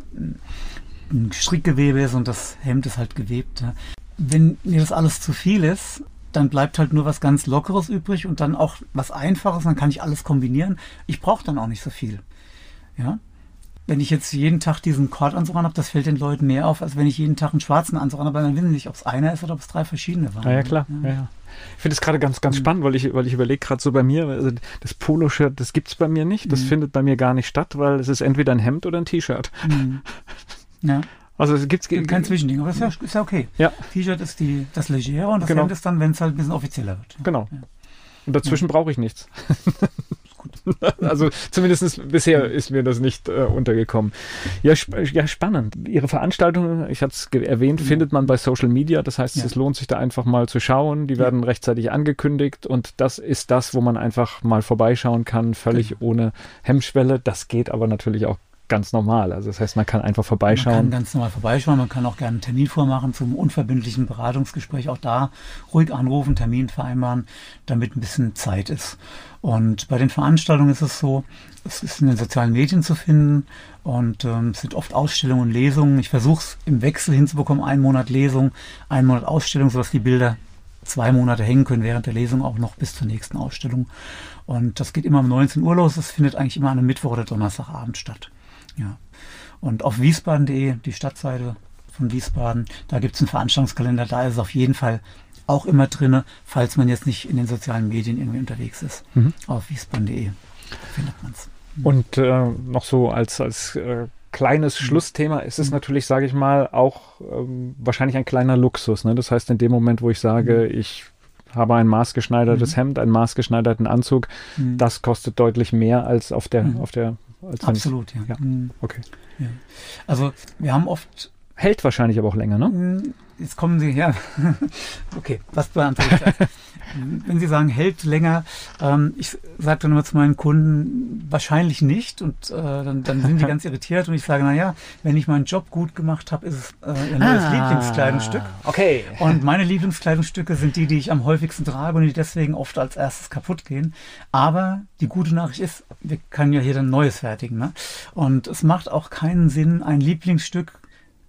ein Strickgewebe ist, und das Hemd ist halt gewebt. Ja. Wenn mir das alles zu viel ist, dann bleibt halt nur was ganz Lockeres übrig und dann auch was Einfaches, dann kann ich alles kombinieren. Ich brauche dann auch nicht so viel. Ja? Wenn ich jetzt jeden Tag diesen Kordanzug an habe, das fällt den Leuten mehr auf, als wenn ich jeden Tag einen schwarzen Anzug an habe, dann wissen sie nicht, ob es einer ist oder ob es drei verschiedene waren. Ja, ja klar. Ja. Ja, ja. Ich finde es gerade ganz, ganz mhm. spannend, weil ich, weil ich überlege gerade so bei mir, also das Poloshirt, das gibt es bei mir nicht, das mhm. findet bei mir gar nicht statt, weil es ist entweder ein Hemd oder ein T-Shirt. Mhm. Ja. Also es gibt's gibt kein Zwischending, aber das ist ja, ist ja okay. Ja. T-Shirt ist die, das Legere und das genau. Hemd ist dann, wenn es halt ein bisschen offizieller wird. Genau. Ja. Und dazwischen ja. brauche ich nichts. Also zumindest bisher ist mir das nicht äh, untergekommen. Ja, sp- ja, spannend. Ihre Veranstaltungen, ich hatte es ge- erwähnt, ja. findet man bei Social Media. Das heißt, ja. es lohnt sich da einfach mal zu schauen. Die werden ja. rechtzeitig angekündigt und das ist das, wo man einfach mal vorbeischauen kann, völlig ja. ohne Hemmschwelle. Das geht aber natürlich auch ganz normal. Also das heißt, man kann einfach vorbeischauen. Man kann ganz normal vorbeischauen. Man kann auch gerne einen Termin vormachen zum unverbindlichen Beratungsgespräch. Auch da ruhig anrufen, Termin vereinbaren, damit ein bisschen Zeit ist. Und bei den Veranstaltungen ist es so, es ist in den sozialen Medien zu finden und ähm, es sind oft Ausstellungen und Lesungen. Ich versuche es im Wechsel hinzubekommen, einen Monat Lesung, einen Monat Ausstellung, sodass die Bilder zwei Monate hängen können, während der Lesung auch noch bis zur nächsten Ausstellung. Und das geht immer um neunzehn Uhr los. Das findet eigentlich immer an einem Mittwoch oder Donnerstagabend statt. Ja. Und auf wiesbaden punkt de, die Stadtseite von Wiesbaden, da gibt es einen Veranstaltungskalender, da ist es auf jeden Fall auch immer drin, falls man jetzt nicht in den sozialen Medien irgendwie unterwegs ist. Mhm. Auf wiesbaden punkt de findet man es. Mhm. Und äh, noch so als, als äh, kleines mhm. Schlussthema ist es mhm. natürlich, sage ich mal, auch ähm, wahrscheinlich ein kleiner Luxus. Ne? Das heißt, in dem Moment, wo ich sage, mhm. ich habe ein maßgeschneidertes mhm. Hemd, einen maßgeschneiderten Anzug, mhm. das kostet deutlich mehr als auf der, mhm. auf der Als Absolut, ich, ja. ja. Okay. Ja. Also wir haben oft... Hält wahrscheinlich aber auch länger, ne? Jetzt kommen Sie, ja. Okay, was beantworte ich? Wenn Sie sagen, hält länger, ähm, ich sage dann immer zu meinen Kunden, wahrscheinlich nicht. Und äh, dann, dann sind die ganz irritiert und ich sage, naja, wenn ich meinen Job gut gemacht habe, ist es äh, Ihr neues ah, Lieblingskleidungsstück. Okay. Und meine Lieblingskleidungsstücke sind die, die ich am häufigsten trage und die deswegen oft als erstes kaputt gehen. Aber die gute Nachricht ist, wir können ja hier dann Neues fertigen. Ne? Und es macht auch keinen Sinn, ein Lieblingsstück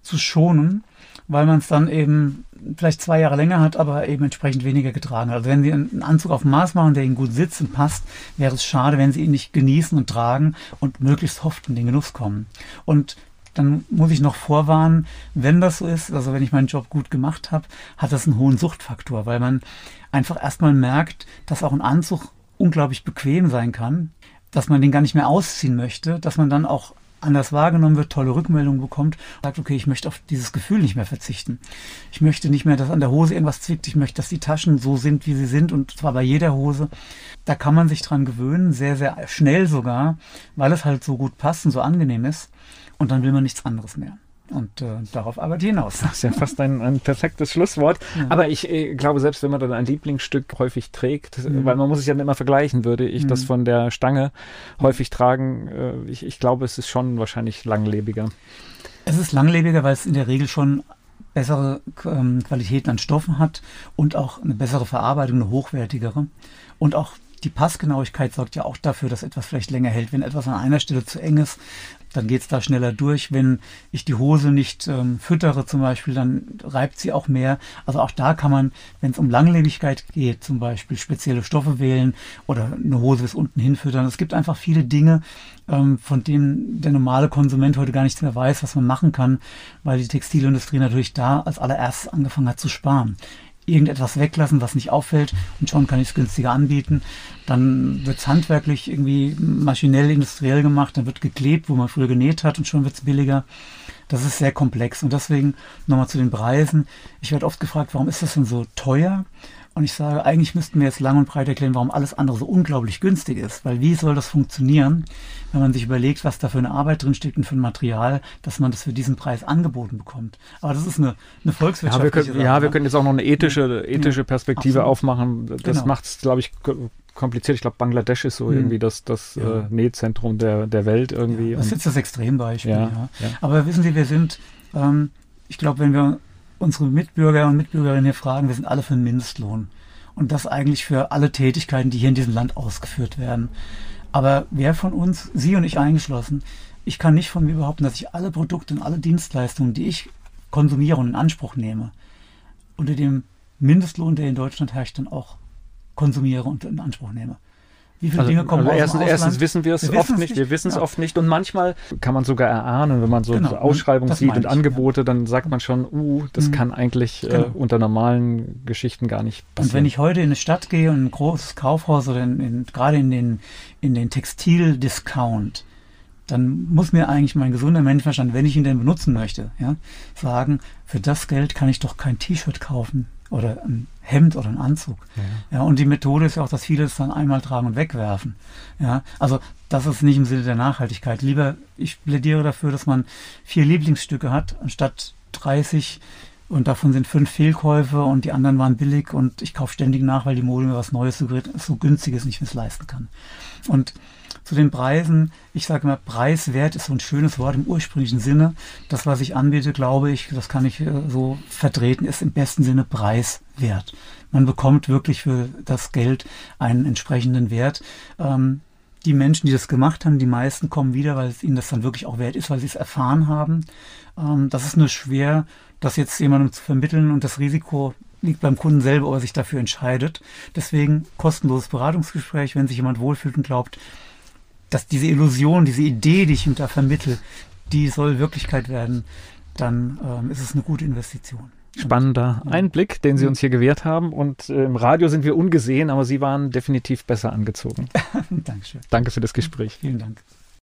zu schonen, weil man es dann eben vielleicht zwei Jahre länger hat, aber eben entsprechend weniger getragen hat. Also wenn Sie einen Anzug auf Maß machen, der Ihnen gut sitzt und passt, wäre es schade, wenn Sie ihn nicht genießen und tragen und möglichst oft in den Genuss kommen. Und dann muss ich noch vorwarnen, wenn das so ist, also wenn ich meinen Job gut gemacht habe, hat das einen hohen Suchtfaktor, weil man einfach erstmal merkt, dass auch ein Anzug unglaublich bequem sein kann, dass man den gar nicht mehr ausziehen möchte, dass man dann auch anders wahrgenommen wird, tolle Rückmeldungen bekommt, sagt, okay, ich möchte auf dieses Gefühl nicht mehr verzichten. Ich möchte nicht mehr, dass an der Hose irgendwas zwickt. Ich möchte, dass die Taschen so sind, wie sie sind, und zwar bei jeder Hose. Da kann man sich dran gewöhnen, sehr, sehr schnell sogar, weil es halt so gut passt und so angenehm ist. Und dann will man nichts anderes mehr. Und äh, darauf arbeite ich hinaus. Das ist ja fast ein, ein perfektes Schlusswort. Ja. Aber ich äh, glaube, selbst wenn man dann ein Lieblingsstück häufig trägt, mhm. weil man muss es ja immer vergleichen, würde ich mhm. das von der Stange häufig tragen. Äh, ich, ich glaube, es ist schon wahrscheinlich langlebiger. Es ist langlebiger, weil es in der Regel schon bessere ähm, Qualitäten an Stoffen hat und auch eine bessere Verarbeitung, eine hochwertigere. Und auch die Passgenauigkeit sorgt ja auch dafür, dass etwas vielleicht länger hält. Wenn etwas an einer Stelle zu eng ist, dann geht es da schneller durch. Wenn ich die Hose nicht ähm, füttere zum Beispiel, dann reibt sie auch mehr. Also auch da kann man, wenn es um Langlebigkeit geht, zum Beispiel spezielle Stoffe wählen oder eine Hose bis unten hin füttern. Es gibt einfach viele Dinge, ähm, von denen der normale Konsument heute gar nichts mehr weiß, was man machen kann, weil die Textilindustrie natürlich da als allererstes angefangen hat zu sparen. Irgendetwas weglassen, was nicht auffällt, und schon kann ich es günstiger anbieten. Dann wird es handwerklich irgendwie maschinell, industriell gemacht, dann wird geklebt, wo man früher genäht hat, und schon wird es billiger. Das ist sehr komplex, und deswegen nochmal zu den Preisen. Ich werde oft gefragt, warum ist das denn so teuer? Und ich sage, eigentlich müssten wir jetzt lang und breit erklären, warum alles andere so unglaublich günstig ist. Weil wie soll das funktionieren, wenn man sich überlegt, was da für eine Arbeit drinsteckt und für ein Material, dass man das für diesen Preis angeboten bekommt. Aber das ist eine, eine volkswirtschaftliche ja, wir können, Sache. Ja, wir können jetzt auch noch eine ethische, ethische Perspektive ja, aufmachen. Das genau. macht es, glaube ich, kompliziert. Ich glaube, Bangladesch ist so hm. irgendwie das, das ja. äh, Nähzentrum der, der Welt irgendwie. Ja, das ist jetzt das Extrembeispiel. Ja, ja. Ja. Aber wissen Sie, wir sind, ähm, ich glaube, wenn wir unsere Mitbürger und Mitbürgerinnen hier fragen, wir sind alle für einen Mindestlohn. Und das eigentlich für alle Tätigkeiten, die hier in diesem Land ausgeführt werden. Aber wer von uns, Sie und ich eingeschlossen, ich kann nicht von mir behaupten, dass ich alle Produkte und alle Dienstleistungen, die ich konsumiere und in Anspruch nehme, unter dem Mindestlohn, der in Deutschland herrscht, dann auch konsumiere und in Anspruch nehme. Wie viele also, Dinge kommen also aus erstens, dem Ausland? Erstens wissen wir es wir oft nicht, wir wissen es ja. oft nicht, und manchmal kann man sogar erahnen, wenn man so, genau. so Ausschreibungen sieht und Angebote, ja. dann sagt man schon, uh, das mhm. kann eigentlich genau. äh, unter normalen Geschichten gar nicht passieren. Und wenn ich heute in eine Stadt gehe und ein großes Kaufhaus oder in, in, gerade in den, in den Textil-Discount, dann muss mir eigentlich mein gesunder Menschenverstand, wenn ich ihn denn benutzen möchte, ja, sagen, für das Geld kann ich doch kein T-Shirt kaufen oder ein Hemd oder ein Anzug. Ja. Ja, und die Methode ist ja auch, dass viele es dann einmal tragen und wegwerfen. Ja, also das ist nicht im Sinne der Nachhaltigkeit. Lieber, ich plädiere dafür, dass man vier Lieblingsstücke hat, anstatt dreißig, und davon sind fünf Fehlkäufe und die anderen waren billig und ich kaufe ständig nach, weil die Mode mir was Neues so, so günstig ist, nicht mehr leisten kann. Und zu den Preisen, ich sage immer, preiswert ist so ein schönes Wort im ursprünglichen Sinne. Das, was ich anbiete, glaube ich, das kann ich so vertreten, ist im besten Sinne preiswert. Man bekommt wirklich für das Geld einen entsprechenden Wert. Ähm, die Menschen, die das gemacht haben, die meisten kommen wieder, weil es ihnen das dann wirklich auch wert ist, weil sie es erfahren haben. Ähm, das ist nur schwer, das jetzt jemandem zu vermitteln, und das Risiko liegt beim Kunden selber, ob er sich dafür entscheidet. Deswegen kostenloses Beratungsgespräch, wenn sich jemand wohlfühlt und glaubt, dass diese Illusion, diese Idee, die ich ihm da vermittle, die soll Wirklichkeit werden, dann ähm, ist es eine gute Investition. Spannender und, ja. Einblick, den Sie uns hier gewährt haben. Und äh, im Radio sind wir ungesehen, aber Sie waren definitiv besser angezogen. Dankeschön. Danke für das Gespräch. Vielen Dank.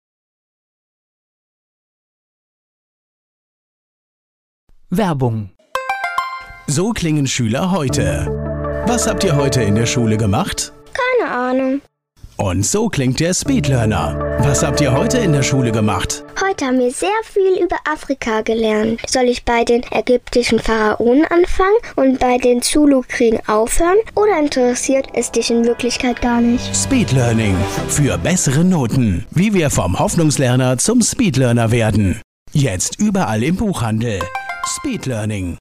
Werbung. So klingen Schüler heute. Was habt ihr heute in der Schule gemacht? Keine Ahnung. Und so klingt der Speedlearner. Was habt ihr heute in der Schule gemacht? Heute haben wir sehr viel über Afrika gelernt. Soll ich bei den ägyptischen Pharaonen anfangen und bei den Zulu-Kriegen aufhören? Oder interessiert es dich in Wirklichkeit gar nicht? Speedlearning. Für bessere Noten. Wie wir vom Hoffnungslerner zum Speedlearner werden. Jetzt überall im Buchhandel. Speedlearning.